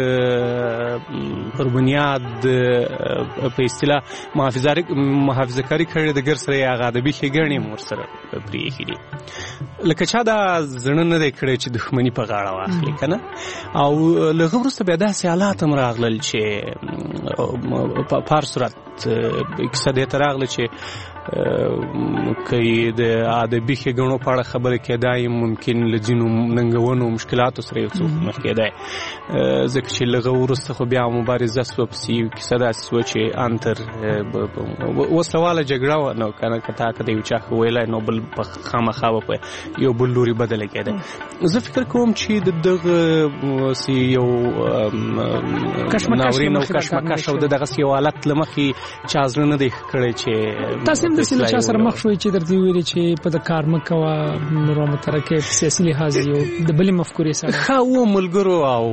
پر بنیاد په اصطلاح محافظه‌کاري کړي د ګر سره هغه ادبي ښېګڼې هم ورسره پرېښي دي. لکه چا دا زړه نه دی کړی چې دښمني په غاړه واخلي که نه. او له هغه وروسته بیا داسې حالات هم راغلل چې په هر صورت کیسه دې ته راغله چې که د ادبي ښېګڼو په اړه خبرې کېدای ممکن له ځینو ننګونو مشکلاتو سره یو څوک مخ کېدای، ځکه چې له هغه وروسته خو بیا مبارزه سوه، پسې یو کیسه داسې سوه چې انتر وسله واله جګړه وه. نو که نه که تا که د یو چا ښه ویلی نو بل خامخا به په یو بل لوري بدله کېدی. زه فکر کوم چې د دغه یو ناورین او کشمکش او د دغسې یو حالت له مخې چا زړه نه دی کړی چې تاسو هم داسې له چا سره مخ شوئ چې درته ویلي چې په د کار مه کوه نور محمد ترکی په سیاسي لحاظ یو د بلې مفکورې سره ښه و ملګرو او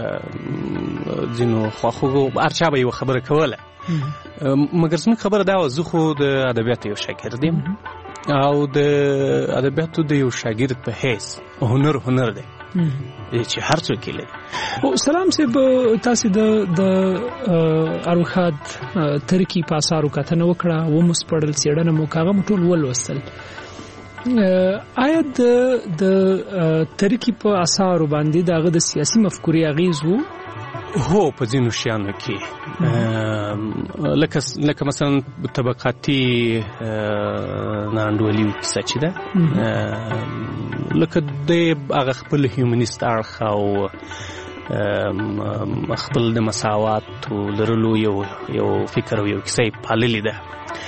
ځینو خواخوږو هر چا به یوه خبره کوله، مګر زموږ خبره دا وه زه خو د ادبیاتو یو شاګرد یم او د ادبیاتو د یو شاګرد په حیث هنر دی چې هر څوک یې لري. سلام صاحب، تاسې د اروخاد ترکی په اثارو کتنه وکړه، ومو سپړل، څېړنه مو کاغه مو ټول ولوستل. آیا د ترکی په اثارو باندې د هغه د سیاسي مفکورې اغیز و؟ هو، په ځینو شیانو کې لکه مثلا طبقاتي ناانډولي کیسه چې ده، لکه د هغه خپل هیومنیست اړخ او خپل د مساواتو لرلو یو فکر او یو کیسه یې پاللې ده.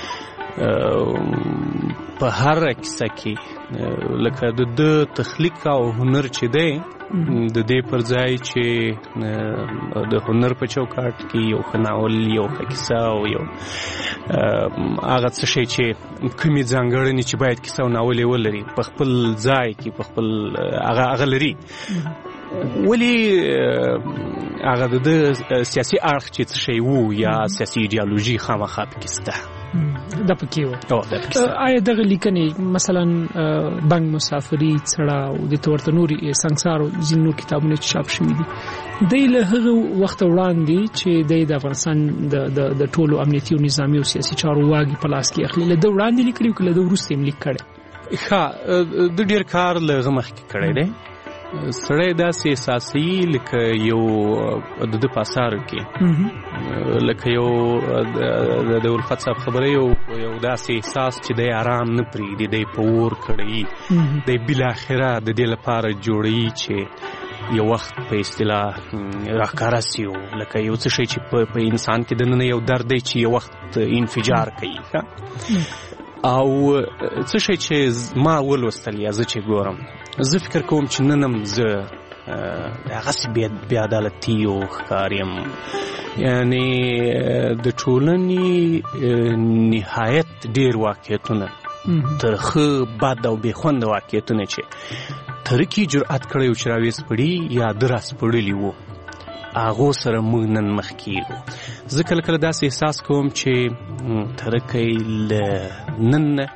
په هر کیسه کې لکه د تخلیق او هنر چې دی د دې پر ځای چې د هنر په چوکاټ کې یو ښه ناول، یو ښه کیسه او یو هغه څه شی چې کومې ځانګړنې چې باید کیسه او ناول یې ولري په خپل ځای کې په خپل هغه لري. ولې هغه د سیاسي اړخ چې څه شی وو یا سیاسي ایډیالوژي خامخا پکې شته دا پکې و. آیا دغه لیکنې مثلا بنګ مسافري، څړه او د تورته نوري سنگسار او ځینې نور کتابونه چې چاپ شوي دي دی له هغه وخت وړاندې چې د افغانستان د ټولو امنیتي او نظامي او سیاسي چارو واګي په لاس کې اخلي، له ده وړاندې لیکلي او له ده وروسته یې لیک کړی؟ ښه، د ډېر کار له هغه مخکې کړی دی. سړی داسې احساسوي لکه یو د ده په اثارو کې لکه یو د الفت صاحب خبره یو داسې احساس چې دی آرام نه پرېږدي، دی په اور کړی، دی بالاخره د دې لپاره جوړوي چې یو وخت په اصطلاح راښکاره سي، لکه یو څه شی چې په انسان کې دننه یو درد دی چې یو وخت انفجار کوي. او څه شی چې ما ولوستل یا زه چې ګورم، زه فکر کوم چې نن هم زه هغسې بې عدالتي او ښکار یم یعنی د ټولنې نهایت ډیر واقعیتونه ترخه بد او بې خونده واقعیتونه چې ترکي جرأت کړی و چې راویس پړي یا دراس پړلی وو هغو سره موږ نن مخ کېږو. زه کله کله داسې احساس کوم چې ترکی له نن نه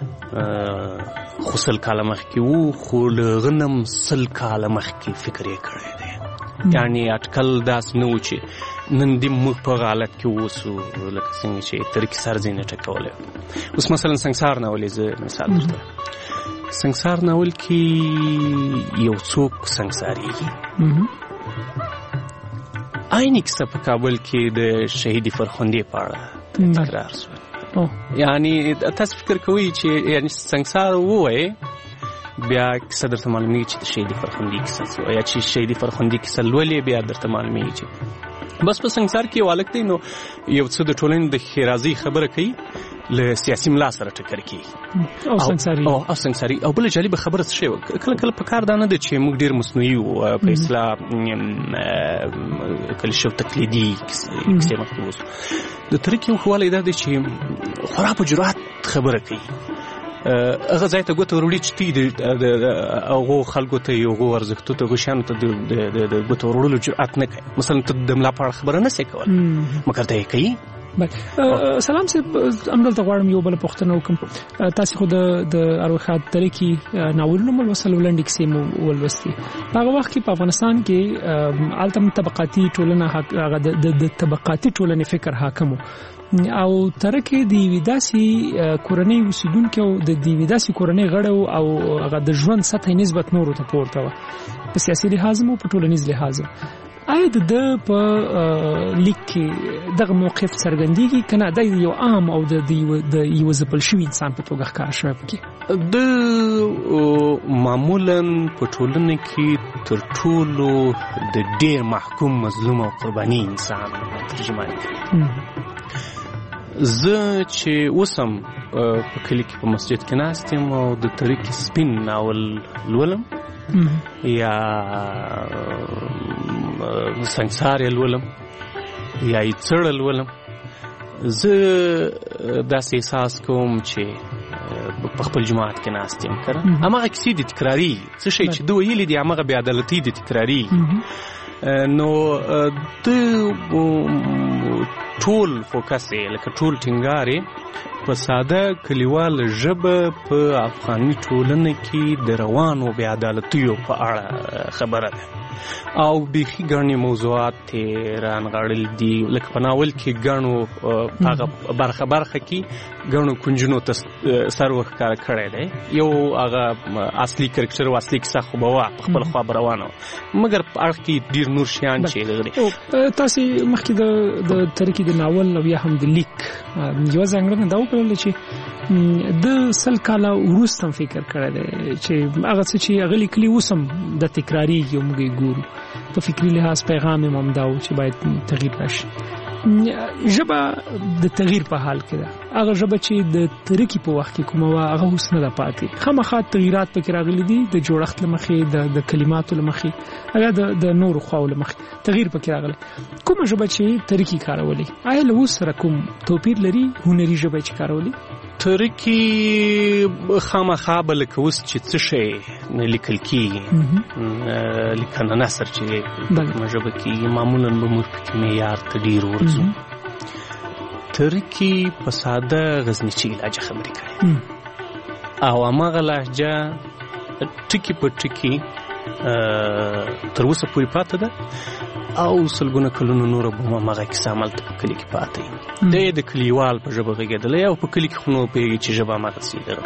خو 100 کاله مخکې وو، خو له هغه نه 100 کاله مخکې فکر یې کړی دی. یعنی اټکل داسې نه و چې نن دې موږ په حالت کې اوسو لکه څنګه چې ترکي سر ځای نه ټکولی. اوس مثلا سنګسار ناول یې زه مثال درته سنګسار ناول کې یو څوک سنګسارېږي. عیني کیسه په کابل کې د شهیدي فرخندې په اړه تکرار شوه. یعنی تاسو فکر کوئ چې یعنی سنګسار ووایي بیا کیسه درته معلومیږي چې د شهیدي فرخندې کیسه څه یا چې شهیدي فرخندې کیسه لولې بیا درته معلومیږي چې بس په سنګسار کې یو هلک دی نو یو څه د ټولنې د ښېرازۍ خبره کوي له سیاسي ملا سره ټکر کېږي او سنګساري او بله جالبه خبره څه شی وه کله کله په کار دا نه ده چې موږ ډېر مصنوعي وو په اصطلاح کلیشه او تقلیدي کیسې مخکې اوسو. د ترکي یو ښه والی دا دی چې خورا په جرأت خبره کوي. هغه ځای ته ګوته وروړي چې تی هغو خلکو ته یو هغو ارزښتو ته هغو شیانو ته د ګوته وروړلو جرأت نه کوي. مثلا ته د ملا په اړه خبره نه سې کولی مګر ته یې کوي. سلام صاحب همدلته غواړم یو بله پوښتنه وکړم. تاسې خو د اروخات ترکي ناولونه مو لوستل لنډې کیسې مو ولوستې. په هغه وخت کې په افغانستان کې هلته هم طبقاتي ټولنه هغه د طبقاتي ټولنې فکر حاکم و او ترکي د یوې داسې کورنۍ اوسېدونکي او د یوې داسې کورنۍ غړو او هغه د ژوند سطحه نسبت نورو ته پورته وه په سیاسي لحاظ او په ټولنیز لحاظ. آیا د په لیک کې دغه موقف څرګندېږي که نه دا یو عام او د یو ځپل شوي انسان په توګه ښکاره شوی پکې؟ د معمولا په ټولنه کې تر ټولو د ډېر محکوم مظلوم او قرباني انسان ترجمان کوي. زه چې اوس هم په کلي کې په مسجد کې ناست یم او د ترکي سپین ناول لولم یا سنګسار یې لولم یا یې څړه لولم، زه داسې احساس کوم چې په خپل جماعت کې ناست یم که نه هماغه کیسې دي تکرارېږي. څه شی چې ده ویلي دي هماغه بې عدالتۍ دي تکرارېږي. نو د ټول فوکس یې لکه ټول ټینګار یې په ساده کلیواله ژبه په افغاني ټولنه کې د روانو بې عدالتیو په اړه خبره ده او بیخي ګڼې موضوعات یې رانغاړل دي. لکه په ناول کې ګڼو هغه برخه کې ګڼو کنجونو ته سر ورښکاره کړی دی. یو هغه اصلي کرکټر او اصلي کیسه خو به وه په خپله خوا به روانه وه مګر په اړخ کې ډېر نور شیان چې دغه تاسې مخکې د ترکي د ناول او یا هم د لیک یوه ځانګړنه دا وکړله چې د 100 کاله وروسته هم فکر کړی دی چې هغه څه چې هغه لیکلي اوس هم د تکرارېږي او موږ یې ګورو. په فکري لحاظ پیغام یې هم دا و چې باید تغییر راشي. ژبه د تغییر په حال کې ده. هغه ژبه چې د ترکي په وخت کې کومه وه هغه اوس نه ده پاتې. خامخا تغییرات پکې راغلي دي د جوړښت له مخې د کلماتو له مخې یا د نورو خواو له مخې تغییر پکې راغلی. کومه ژبه چې ترکي کارولې آیا له اوس سره کوم توپیر لري هنري ژبه چې کارولې؟ ترکي خامخا به لکه اوس چې څه شی نه لیکل کېږي لیکنه نثر چې کومه ژبه کېږي معمولا به موږ پکې معیار ته ډېر ورځو. ترکي په ساده غزنیچي لهجه خبرې کوي او هماغه لهجه ټکي په ټکي تر اوسه پورې پاته ده او سلګونه کلونه نوره به هماغه کیسه همالته په کلي کې پاته وي. دی د کلیوال په ژبه غږېدلی او په کلي کې خو نو پوهېږي چې ژبه هماغسې دغه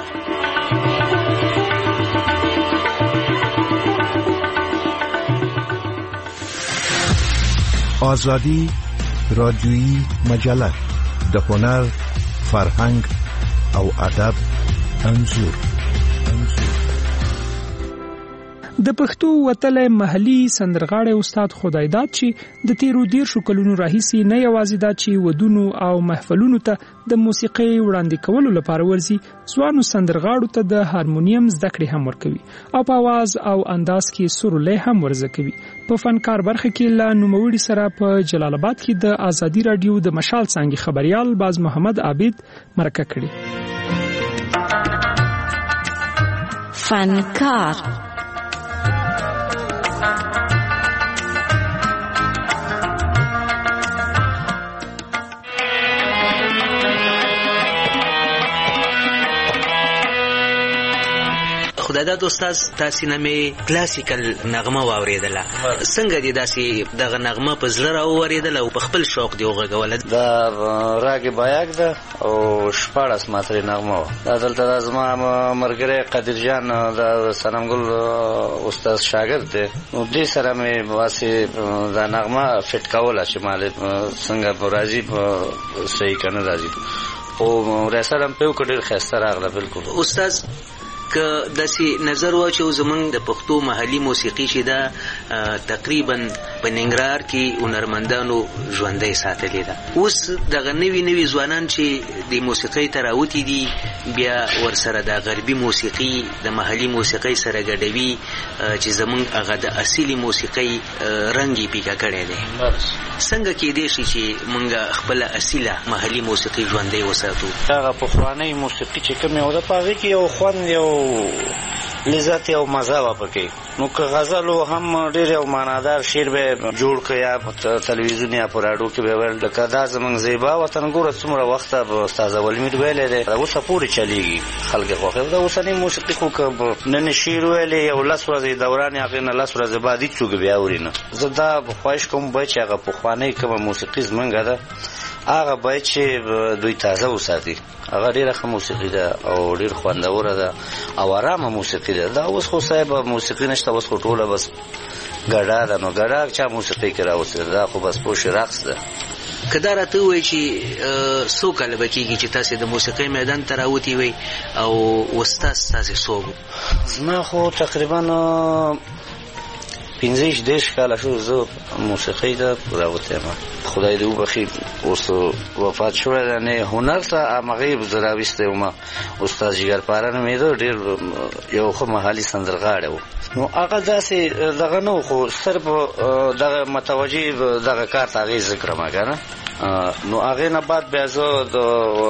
ده. آزادی رادیویی مجله د هنر، فرهنګ او ادب انځور. د پښتو وتلې محلي سندرغاړی استاد خدایداد چې د تیرو 10 کلونو راهیسي نه یوازې دا چې ودونو او محفلونو ته د موسیقي وړاندې کولو لپاره ورزي، ځوانو سندرغاړو ته د هارمونیم زده کړې هم ورکوي او په आवाज او انداز کې سورلې هم ورزده کوي. په فنکار برخه کې لا نوموړي سره په جلال آباد کې د آزادي رادیو د مشال څنګه خبريال باز محمد عابد مرکه کړي. فنکار خدایداد استاد تاسو نه می کلاسیکل نغمه واوریدله، څنګه دي داسې دغه نغمه په زړه راوریدله او په خپل شوق دی وغږوله؟ دا راګ بایاک ده او شپاړس ماتري نغمه و. دا دلته زما مرګره قادر جان د سنمګل استاد شاګرد دی، نو دې سره مې واسي دا نغمه فټ کوله چې مال څنګه راځي صحیح کنه راځي او رسالم په کډیر خسته راغله. بالکل استاد که داسې نظر واچو زمونږ د پښتو محلي موسیقي چې دا تقریبا په ننګرهار کې هنرمندانو ژوندۍ ساتلې ده، اوس دغه نوي ځوانان چې د موسیقۍ ته راوتي دي بیا ورسره د غربي موسیقي د محلي موسیقۍ سره ګډوي چې زمونږ هغه د اصلي موسیقۍ رنګ یې پیکه کړی دی. څنګه کېدای شي چې مونږ خپل اصله محلي موسیقي ژوندۍ وساتو؟ هغه پخوانۍ موسیقي چې کومه وه په هغې کې یو خوند یو لذت او مزه و پکې. نو که غزل هم ډېر یو معنادار شعر به جوړ کړ یا په تلویزیون یا په راډیو کې به ویل لکه دا زمونږ زیبا وطن ګوره څومره وخته به استاد ولمیر ویلی دی، اوسه پورې چلیږي خلک خوښوي. دا اوسنۍ موسیقي خو که نن شعر ویلی یو 10 ورځې دوران هغې نه 10 ورځې بعد هېڅ څوک بیا اوري نه. زه دا خواهش کوم باید چې هغه پخوانۍ کومه موسیقي زمونږ ده هغه باید چې دوی تازه وساتي. هغه ډېره ښه موسیقي ده او ډېر خوندوره ده او ارامه موسیقي ده. دا اوس خو صاحب موسیقي نشته، اوس خو ټوله بس ګډا ده. نو ګډا چا موسیقي کې راوستې دا خو بس پوه شي رقص ده. که دا راته ووایي چې څو کاله به کېږي چې تاسې د موسیقۍ میدان ته راوتي وئ او استاد ستاسې څوک و؟ زما خو تقریبا 15-10 کاله شو زه موسیقۍ ته راوتی یم. خدای دې وبخي اوس وفات شوی دی. نه هنر ته همغې زه راویستی وم. استاد جګرپاره نومېده، ډېر یو ښه محلي سندرغاړی و. نو هغه داسې دغه نه و خو صرف دغه متوجه دغه کار ته هغې زه کړم که نه. نو هغې نه بعد بیا زه د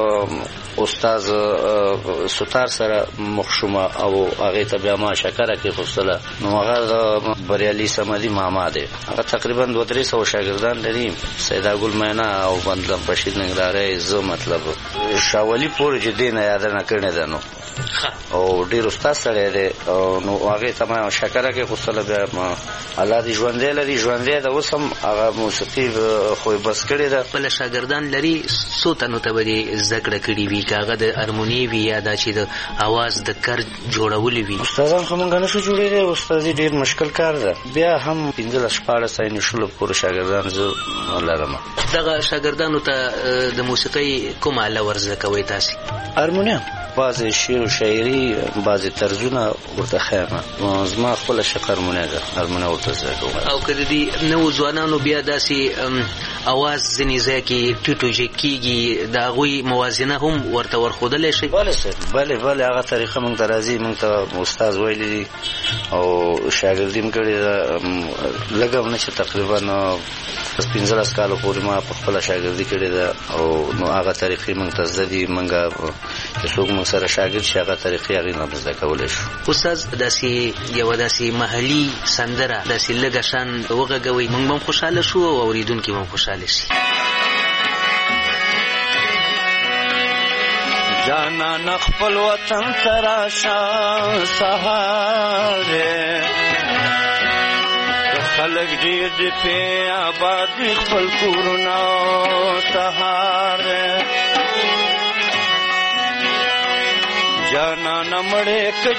استاد ستار سره مخ شوم او هغې ته بیا ما شکره کېښودله. نو هغه د بریالي صمدي ماما دی، هغه تقریبا 200-300 شاګردان لري. سیدا ګل مینا او بندلم بشیر ننګرهاری زه مطلب شاولي پورې چې دې نه یادنه کړې ده. نو او ډېر استاد سړی دی. نو هغې ته ما شکره کېښودله. بیا الله دې ژوندی لري، ژوندی ده اوس هم هغه موسیقي خو یې بس کړې ده. خپله شاګردان لري، څو تنو ته به دې زده کړه کړې وي که هغه د هارموني وي یا دا چې د اواز د کر جوړولي وي؟ استادان خو موږ نشو جوړېدی، استادي ډېر مشکل کار ده. بیا هم 15-16 شلو پورې شاګردان زه لرم. دغه شاګردانو ته د موسیقۍ کومه آله ورزده کوئ تاسې؟ هارمونیم، بعضې شعر و شاعري، بعضې طرزونه ورته ښیم. زما خپله شق هارمونیا ده، هارمونیا ورته زده کوم. او که د دې نوو ځوانانو بیا داسې اواز ځینې ځای کې ټیټ و جګ کېږي، د هغوی موازنه هم ورته ورښودلی شئ؟ بله صاحب، بلې هغه طریقه موږ ته راځي. موږ ته استاد ویلی دي او شاګردي م کړې ده. لږ هم نه چې تقریبا 15 کالو پورې ما په خپله شاګردي کړې ده او نو هغه طریقې موږ ته زده دي. موږ چې څوک موږ سره شاګرد شي هغه طریقې هغې نه زده کولی شو. استاد داسې یوه داسې محلي سندره داسې لږه شان وغږوئ، موږ به هم خوشحاله شو او اورېدونکي به هم خوشحاله شي. جانان خپل وطن تراشه سهار خلق ډېر دې پې آباد خپل کورونه سهار جانان مړې که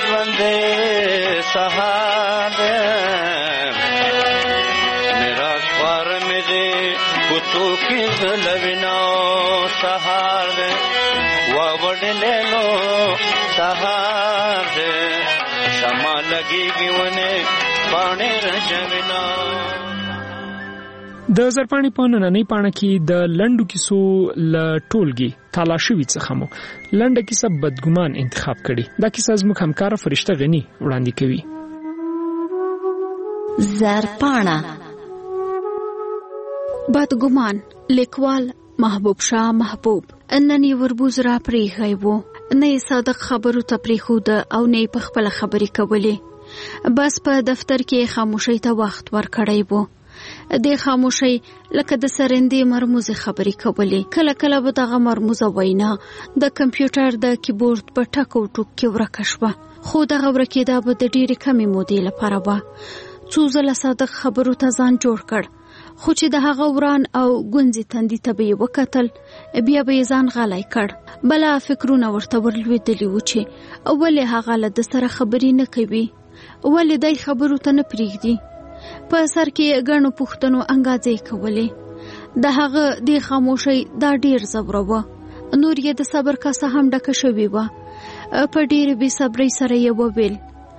ژوندې سهار میرا سپار مې د دې کوڅو کې زلوینا سهار دې وا وړلې نو سهار دې شمع لګيږي ونه پاڼې رچوینا. د زرپاڼې په نننۍ پاڼه کې د لنډو کیسو له ټولګي تالاشوي څخه مو لنډه کیسه بدګمان انتخاب کړي. دا کیسه زموږ همکار فرشته غنی وړاندې کوي. زرپاڼه بدګمان، لیکوال محبوب شاه محبوب. نن وربوز را پریخی وو، نه صادق خبرو ته پریخود او نه په خپل خبرې کولې. بس په دفتر کې خاموشۍ ته وخت ورکړی وو. د خاموشۍ لکه د سرندې مرموزه خبرې کولې. کله کله به دغه مرموزه وینا د کمپیوټر د کیبورډ په ټکو ټوک کې ورکه شوه، خو دغه ورکېدا به د ډېرې کمې مودې لپاره وه. څو ځله صادق خبرو ته ځان جوړ کړ، خو چې د هغه وران او ګونځې تندي ته به یې وکتل، بیا به یې ځان غلی کړ. بله فکرونه ورته ورلوېدلي وو چې ولې هغه له ده سره خبرې نه کوي، ولې دی خبرو ته نه پرېږدي. په سر کې ګڼو پوښتنو انګازې کولې. د هغه د خاموشۍ دا ډیر زوره وه. نور یې د صبر کاسه هم ډکه شوې وه. په ډېرې بې صبرۍ سره یې وویل،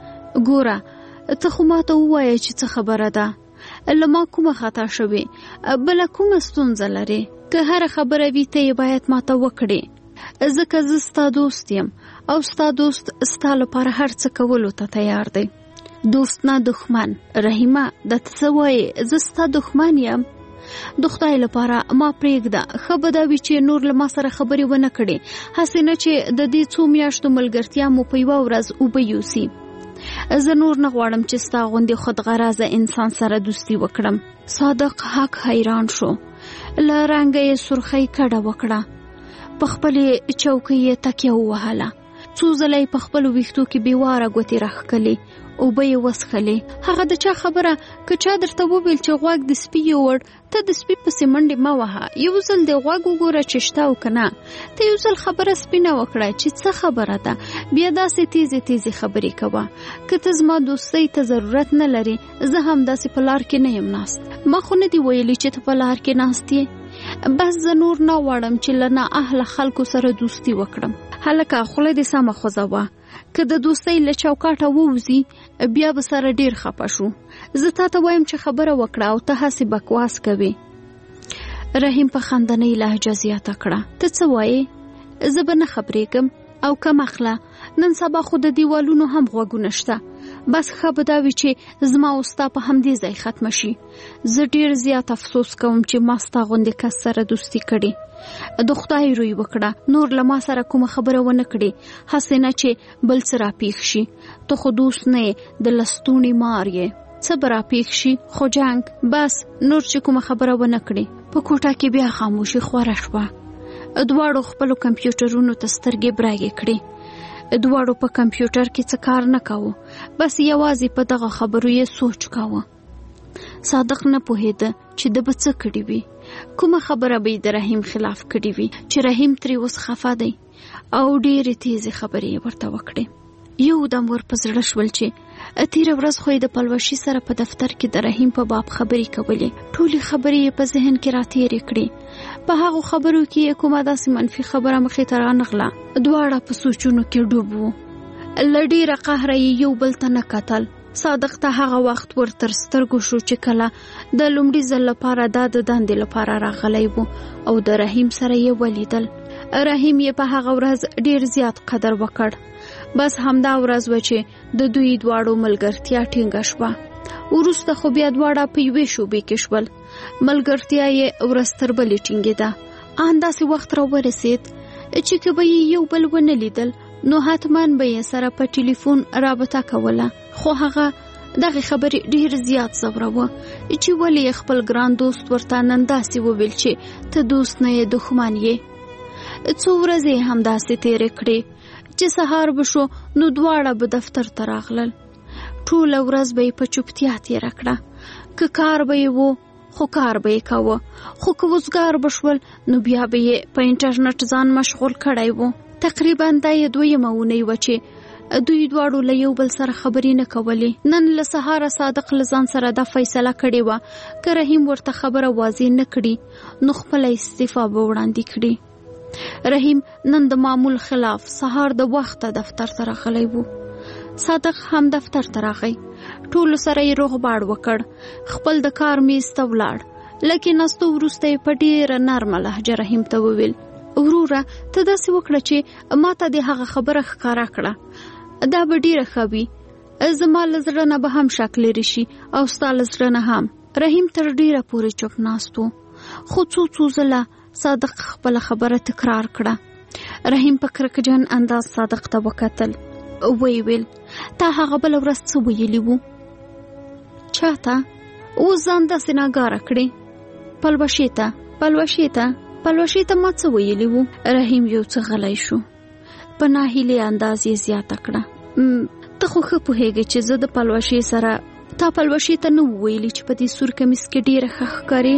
ګوره ته خو ماته ووایه چې څه خبره ده، له ما کومه خطا شوې، بله کومه ستونزه لرې. که هره خبره وي ته یې باید ماته وکړې، ځکه زه ستا دوست یم او ستا دوست ستا لپاره هر څه کولو ته تیار دی. دوست نه دښمن. رحیمه د څه وایې؟ زه ستا دښمن یم؟ د خدای لپاره ما پرېږده. ښه به دا وي چې نور له ما سره خبرې ونه کړې، هسې نه چې د دې څو میاشتو ملګرتیا مو په یوه ورځ اوبه یوسي. زه نور نه غواړم چې ستا غوندې خودغرضه انسان سره دوستي وکړم. صادق حق حیران شو. له رنګه یې سرخۍ کډه وکړه، په خپلې چوکۍ یې تکیه ووهله. څو ځله یې په خپلو ویښتو کې بېواره ګوتې راښکلې، اوبه یې وڅښلې. هغه د چا خبره که چا درته وویل چې غوږ د سپي یوړ، ته د سپي پسې منډې مه وهه. یو ځل د غوږ وګوره چې شته او که نه. ته یو ځل خبره سپینه وکړه چې څه خبره ده، بیا داسې تیزې تیزې خبرې کوه. که ته زما دوستۍ ته ضرورت نه لرې، زه هم داسې په لار کې نه یم ناست. ما خو نه دی ویلي چې ته په لار کې ناست یې. بس زه نور نه غواړم چې له نااهله خلکو سره دوستي وکړم. هلکه خوله دې سمه خوځوه، که د دوستۍ له چوکاټه ووځي بیا به سره ډیر خفه شو. زه تا ته وایم چې خبره وکړه او ته هسې بکواس کوي. رحیم په خندنۍ لهجه زیاته کړه، ته څه وایې؟ زه به نه خبرېږم او کم اخله، نن سبا خو د دیوالونو هم غوږونه شته. بس ښه به دا وي چې زما او ستا په همدې ځای ختمه شي. زه ډیر زیات افسوس کوم چې ما ستا غوندې کس سره دوستي کړې. د خدای روی وکړه، نور له ما سره کومه خبره ونه کړې، هسې نه چې بل څه راپېښ شي. ته خو دوست نه یې، د لستوڼي مار یې. څه به راپېښ شي؟ خو جنګ. بس نور چې کومه خبره ونه کړې. په کوټه کې بیا خاموشي خوره شوه. دواړو خپلو کمپیوټرونو ته سترګې برګې کړې. دواړو په کمپیوټر کې څه کار نه کاوه، بس یوازې په دغه خبرو یې سوچ کاوه. صادق نه پوهېده چې د به څه کړي وي، کومه خبره به یې د رحیم خلاف کړي وي چې رحیم ترې اوس خفه دی، او ډېرې تیزې خبرې یې ورته وکړې. یو دم ور په زړه شول چې تېره ورځ خو یې د پلوشي سره په دفتر کې د رحیم په باب خبرې کولې. ټولې خبرې یې په ذهن کې راتېرې کړې. په هغو خبرو کې یې کومه داسې منفي خبره مخې ته رانغله. دواړه په سوچونو کې ډوب وو. له ډېره قهره یې یو بل ته نه کتل. صادق ته هغه وخت ور تر سترګو شو چې کله د لومړي ځل لپاره دا د دندې لپاره راغلی وو او د رحیم سره یې ولیدل. رحیم یې په هغه ورځ ډېر زیات قدر وکړ. بس همدا ورځ و چې د دوی دواړو ملګرتیا ټینګه شوه. وروسته خو بیا دواړه په یوې شوبې کې شول. ملګرتیا یې ورځ تر بلې ټینګېده. ان داسې وخت را ورسېد چې که به یې یو بل ونه لیدل نو حتما به یې سره په ټلیفون رابطه کوله. خو هغه دغه خبرې ډېر زیات ځوروه چې ولې خپل ګران دوست ورته نن داسې وویل چې ته دوست نه یې دښمن یې. څو ورځې همداسې تېرې کړې چې سهار به شو نو دواړه به دفتر ته راغلل. ټوله ورځ به یې په چوپتیا تېره کړه. که کار به یې و خو کار به یې کوه، خو که وزګار به شول نو بیا به یې په انټرنټ ځان مشغول کړی و. تقریبا دا یې دویمه اونۍ وه چې دوی دواړو له یو بل سره خبرې نه کولې. نن له سهاره صادق له ځان سره دا فیصله کړې وه که رحیم ورته خبره واضح نه کړي نو خپله استعفا به وړاندې کړي. رحیم نن د معمول خلاف سهار د وخته دفتر ته راغلی و. صادق هم دفتر ته راغی. ټولو سره یې روغباړ وکړ. خپل د کار میز ته ولاړ. لکه ناستو وروسته یې په ډېره نرمه لهجه رحیم ته وویل وروره ته داسې وکړه چې ما ته د هغه خبره ښکاره کړه. دا به ډېره ښه وي. زما له زړه نه به هم شک لرې شي او ستا له زړه نه هم. رحیم تر ډېره پورې چوپ ناست و خو څو ځله صادق خپله خبره تکرار کړه. رحیم په کرکجن انداز صادق ته وکتل. ویل تا هغه بله ورځ څه ویلي وو؟ چاته؟ اوس ځان داسې ناګاره کړې. پلوشې ته ما څه ویلي وو؟ رحیم یو څه غلی شو. په ناهیلې انداز یې زیاته کړه. ته خو ښه پوهېږې چې زه د پلوشې سره تا پلوشې ته نه وویلي چې په دې سور کمیس کې ډېره ښه ښکارې.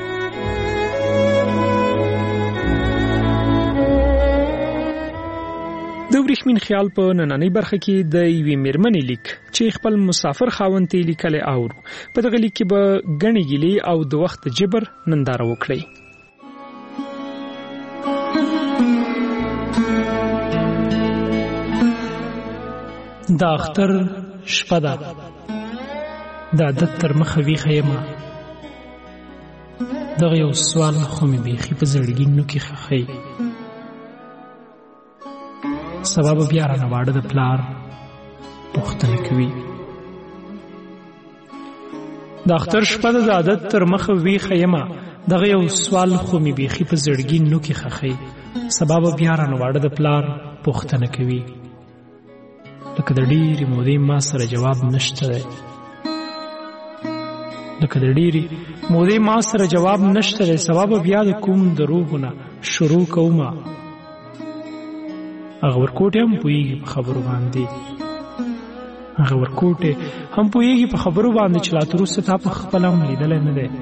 د ورېښمین خیال په نننۍ برخه کې د یوې مېرمنې لیک چې خپل مسافر خاوند ته لیکلی اورو. په دغه لیک کې به ګڼې ګیلې او د وخت جبر ننداره وکړئ. د اختر شپه ده، د عادت تر مخه ویښه یمه. دغه یو سوال خو مې بیخي په زړګي کې ښخی. سبا به بیا رانه واړه د پلار پوښتنه کوي. د اختر شپه ده، د عادت تر مخه ویښه یمه. دغه یو سوال خو مې بیخي په زړګي کې ښخی. سبا به بیا رانه واړه د پلار پوښتنه کوي. لکه د ډېرې مودې ما سره جواب نشته دی. سبا به بیا د کوم دروغو نه شروع کومه. هغه ورکوټې هم پوهېږي په خبرو باندې چې لا تر اوسه تا په خپله هم لیدلی نه دی.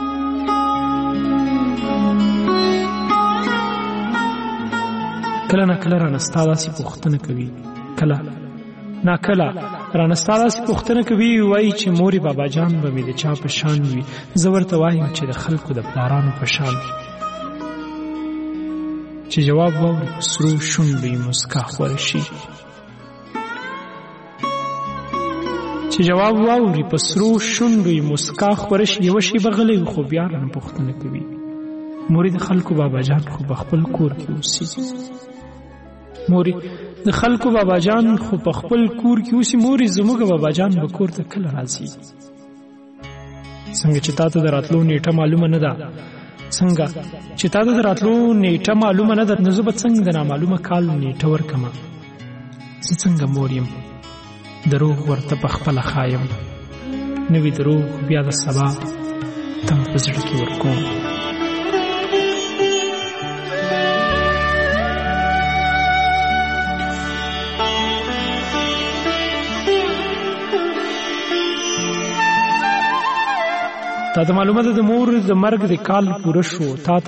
کله ناکله رانه ستا داسې پوښتنه کوي، وایي چې مورې بابا جان به مې د چا په شان وي. زه ورته وایم چې د خلکو د پلارانو په شان. چې جواب واوري په سرو شونډو یې مسکا خوره شي. یوه شیبه غلی خو بیا رانه پوښتنه کوي. مورې د خلکو بابا جان خو په خپل کور کې اوسي. مورې زموږ بابا جان به کور ته کله راځي؟ څنګه چې تا ته د راتلو نیټه معلومه نه ده، نو زه به څنګه د نامعلومه کال نیټه ورکمه؟ زه څنګه مور یم دروغ ورته په خپله ښایم. نوي دروغ بیا د سبا تم په زړه کې ورکوم. تا ته معلومه ده د مور د مرګ د کال پوره شو.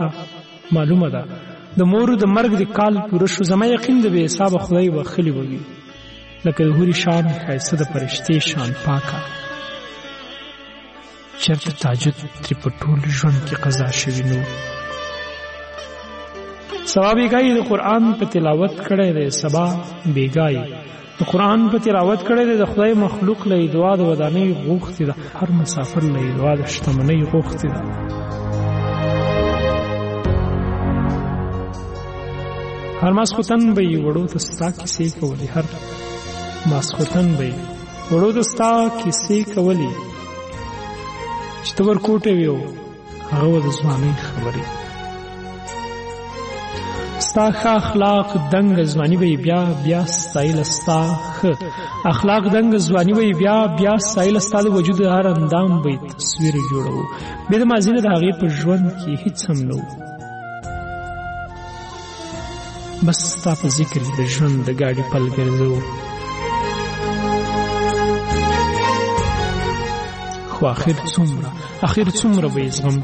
زما یقین د بې حسابه خدای بخښلي به وي. لکه د حورې شان ښایسته د فرشتې شان پاکه. چېرته تهجد ترې په ټول ژوند کې قضا شوي نو. سبا بېګایي د قرآن په تلاوت کړی دی. د خدای مخلوق له دعا د ودانۍ غوښتې ده. هر مسافر له دعا د شتمنۍ غوښتې ده. هر ماسخوتن به یې وړو ته ستا کیسې کولې. چې ته ورکوټې وې او هغه و د ځوانۍ خبرې. ستا ښه اخلاق دنګ ځواني به یې بیا ستایله. ستا د وجود هر اندام به یې تصویر جوړو. بې د ماضي نه د هغې په ژوند کې هیڅ هم نه و. بس ستا په ذکر د ژوند د ګاډي پل ګرځو. خو آخر څومره به یې زغم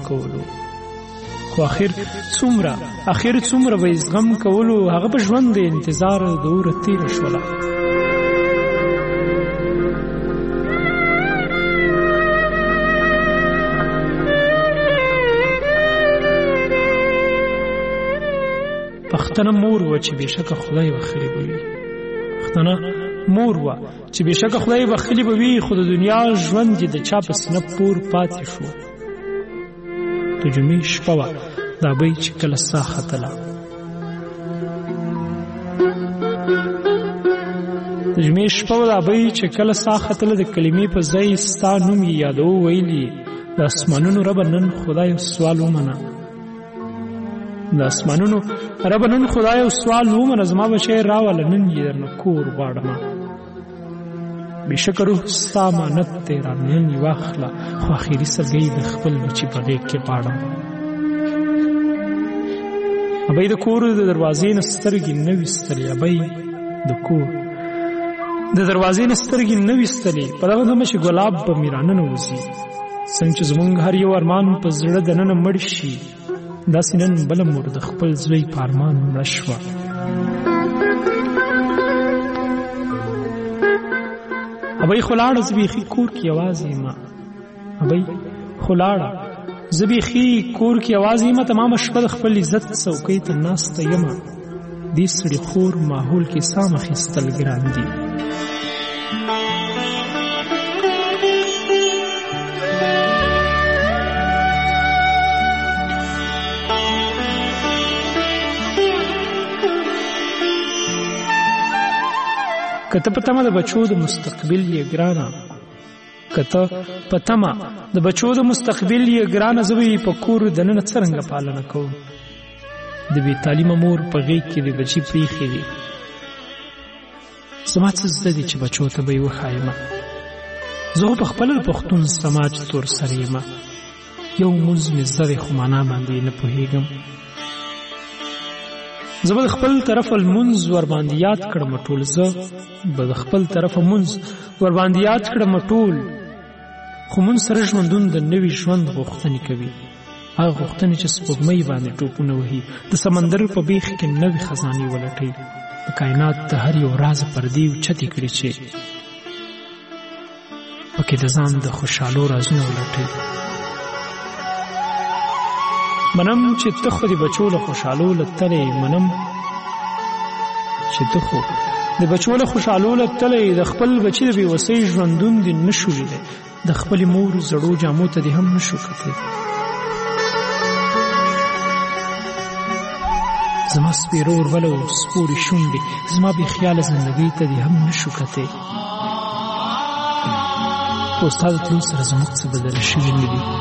کولو. هغه په ژوند د انتظار د اوره تېره شوله. پښتنه مور و چې بشکه خدای بخښلی به وي. پښتنه مور و چې بشکه خدای بخښلی به وي، خو د دنیا ژوند یې د چا په سینه پور پاتې شو. د جمعې شپه وه د ابۍ چې کله ساه ختله، د جمعې شپه وه د ابۍ چې کله ساه ختله، د کلمې په ځای ستا نوم یې یادو ویلي، د اسمانونو ربه نن خدای سوال ومنه، د اسمانونو ربه نن خدای سوال ومنه، زما بچی راوله نن یې درنه کور غواړمه. بېشکه روح ستا امانت دی رانه نن یې واخله، خو اخري سرګۍ د خپل بچي په غېږ کې غواړم. ابۍ د کور د دروازې نه سترګې نه ویستلې، ابۍ د کور د دروازې نه سترګې نه ویستلې، په دغه دمه چې ګلاب به مې راننوځي، څنګه چې زمونږ هر یو ارمان په زړه دننه مړ شي، داسې نن بله مور د خپل زوی په ارمان مړه شوه. ابۍ خو لاړه زه بیخي کور کې یوازې یم، ابۍ خو لاړه زه بیخي کور کې یوازې یم، تمامه شپه د خپل عزت څوکۍ ته ناسته یم، دې سړي خور ماحول کې سام اخیستل ګران دي. که ته په تمه د بچو د مستقبل یې ګرانه، که ته په تمه د بچو د مستقبل یې ګرانه، زه به یې په کور دننه څرنګه پالنه کوم. د بې تعلیمه مور په غېږ کې د بچي پریښې دي، زما څه زده دي چې بچو ته به یې وښایمه. زه خو پخپله د پښتون سماج تور سره یمه، یو مونځ مې زده دی خو معنا باندې نه پوهېږم. زه به د خپل طرفه لمونځ ورباندې یاد کړم ټول، زه به د خپل طرفه مونځ ورباندې یاد کړم ټول، خو مونځ سره ژوندون د نوي ژوند غوښتنې کوي، هغه غوښتنې چې سپوږمۍ باندې ټوپونه وهي، د سمندر په بیخ کې نوې خزانې ولټوي، د کائنات د هر یو راز پردې اوچتې کړي چې پکې د ځان د خوشحالو رازونه ولټوي. منم چې ته خو د بچو له خوشحالو له تلې، منم چې ته خو د بچو له خوشحالو له تلې، د خپل بچي د بېوسۍ ژوندون دې نه شو لیدی، د خپلې مور زړو جامو ته دې هم نه شو کتلی. زما سپېره اوربله او سپورې شونډې، زما بې خیاله زندګۍ ته دې هم نه شو کتلی. خو ستا د تلو سره زموږ څه بدله شوي نه دي.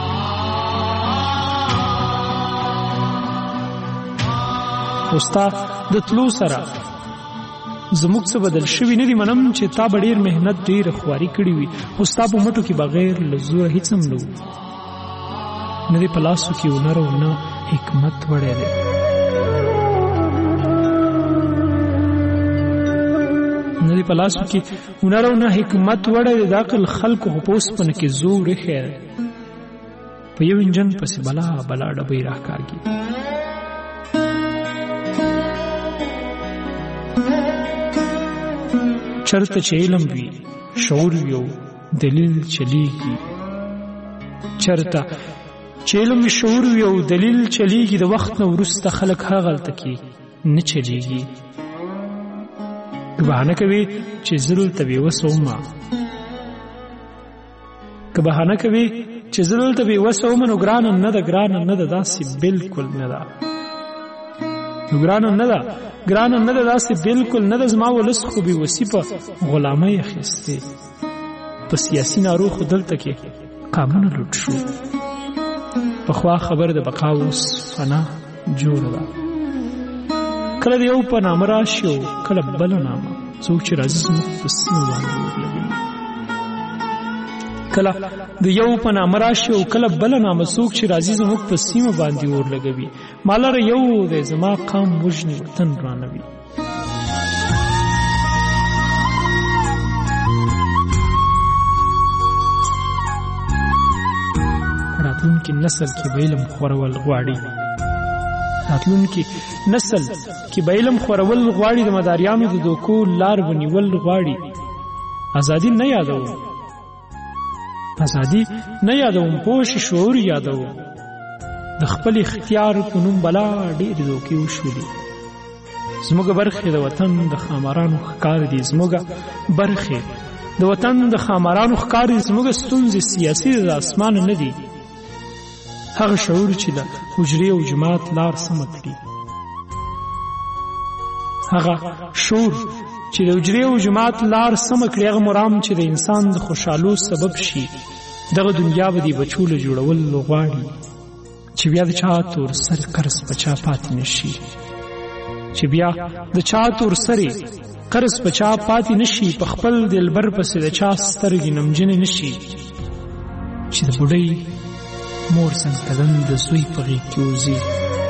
خو ستا د تلو سره زموږ څه بدل شوي نه دي. منم چې تا به ډېر محنت ډېره خواري کړې وي، خو ستا په مټو کې بغیر له زوره هېڅ هم نه و، نه دې په لاسو کې هنر او نه حکمت وړی دی. نه دې په لاسو کې هنر او نه حکمت وړی دی، د عقل خلکو خو په اوسپنه کې زور ایښی دی، په یو انجن پسې بلا بلا ډبۍ راکاږي. چرته چې علم وي شعور وي او دلیل چلیږي، چرته چې علم وي شعور وي او دلیل چلیږي، د وخت نه وروسته خلک هغلته کې نه چلیږي. که بهانه کوي چې زه دلته بېوسه ومه، که بهانه کوي چې زه دلته بېوسه ومه، نو ګرانه نه ده، ګرانه نه ده، داسې بلکل نه ده، نو ګرانه نه ده، ګرانه نه ده، داسې بلکل نه ده. زما ولس خو بېوسي په غلامۍ اخیستې، په سیاسي نارو خو دلته کې قامونه لوټ شو. پخوا خبر د بقا اوس فنا جوړه ده، کله د یو په نامه راشي او کله بله نامه، څوک چې راځي زموږ په سیمه باندې ورلګوي. کله د یو په نامه راشي او کله بله نامه، څوک چې راځي زموږ په سیمه باندې ورلګوي. ما لره یو دی، زما قام وژني وطن رانوي. راتلونکي نسل کې به علم خورول غواړي، راتلونکي نسل کې به علم خورول غواړي، د مداریانو د دوکو لار ونیول غواړي. ازادي نه یادوم، ازادي نه یادوم، پوه شعور یادوم. د خپل اختیار په نوم بلا ډېرې دوکې وشولې، زموږ برخې د وطن د خامارانو ښکار دي، زموږ برخې د وطن د خامارانو ښکار دي، زموږ ستونزې سیاسي د اسمان نه دي. هغه شعور چې د حجرې او جماعت لار سمه کړي، هغه شعور چې د حجرې او جماعت لار سمه کړي، هغه مرام چې د انسان د خوشحالو سبب شي. دغه دنیا به د بچو له جوړولو غواړي چې بیا د چا تور سر قرض په چا پاتې نشي، چې بیا د چا تور سرې قرض په چا پاتې نشي، په خپل دلبر پسې د چا سترګې نمجنې نشي، چې د بوډۍ مور سنتلن د زوی په غېږ کې وځي.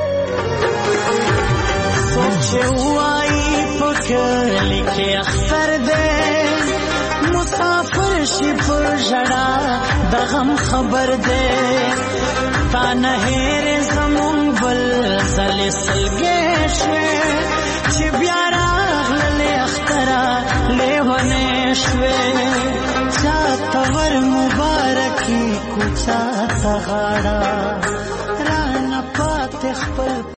چې وایي په کلي کې اختر دی، مسافر شي پر ژړا د غم خبر دی، تا نه هېرې زمونږ بل ځلې سلګۍ شوې، چې بیا راغللې اختره لیونۍ شوې، چاته ور مبارکي کوڅه ته غاړه رانه پاتې خپل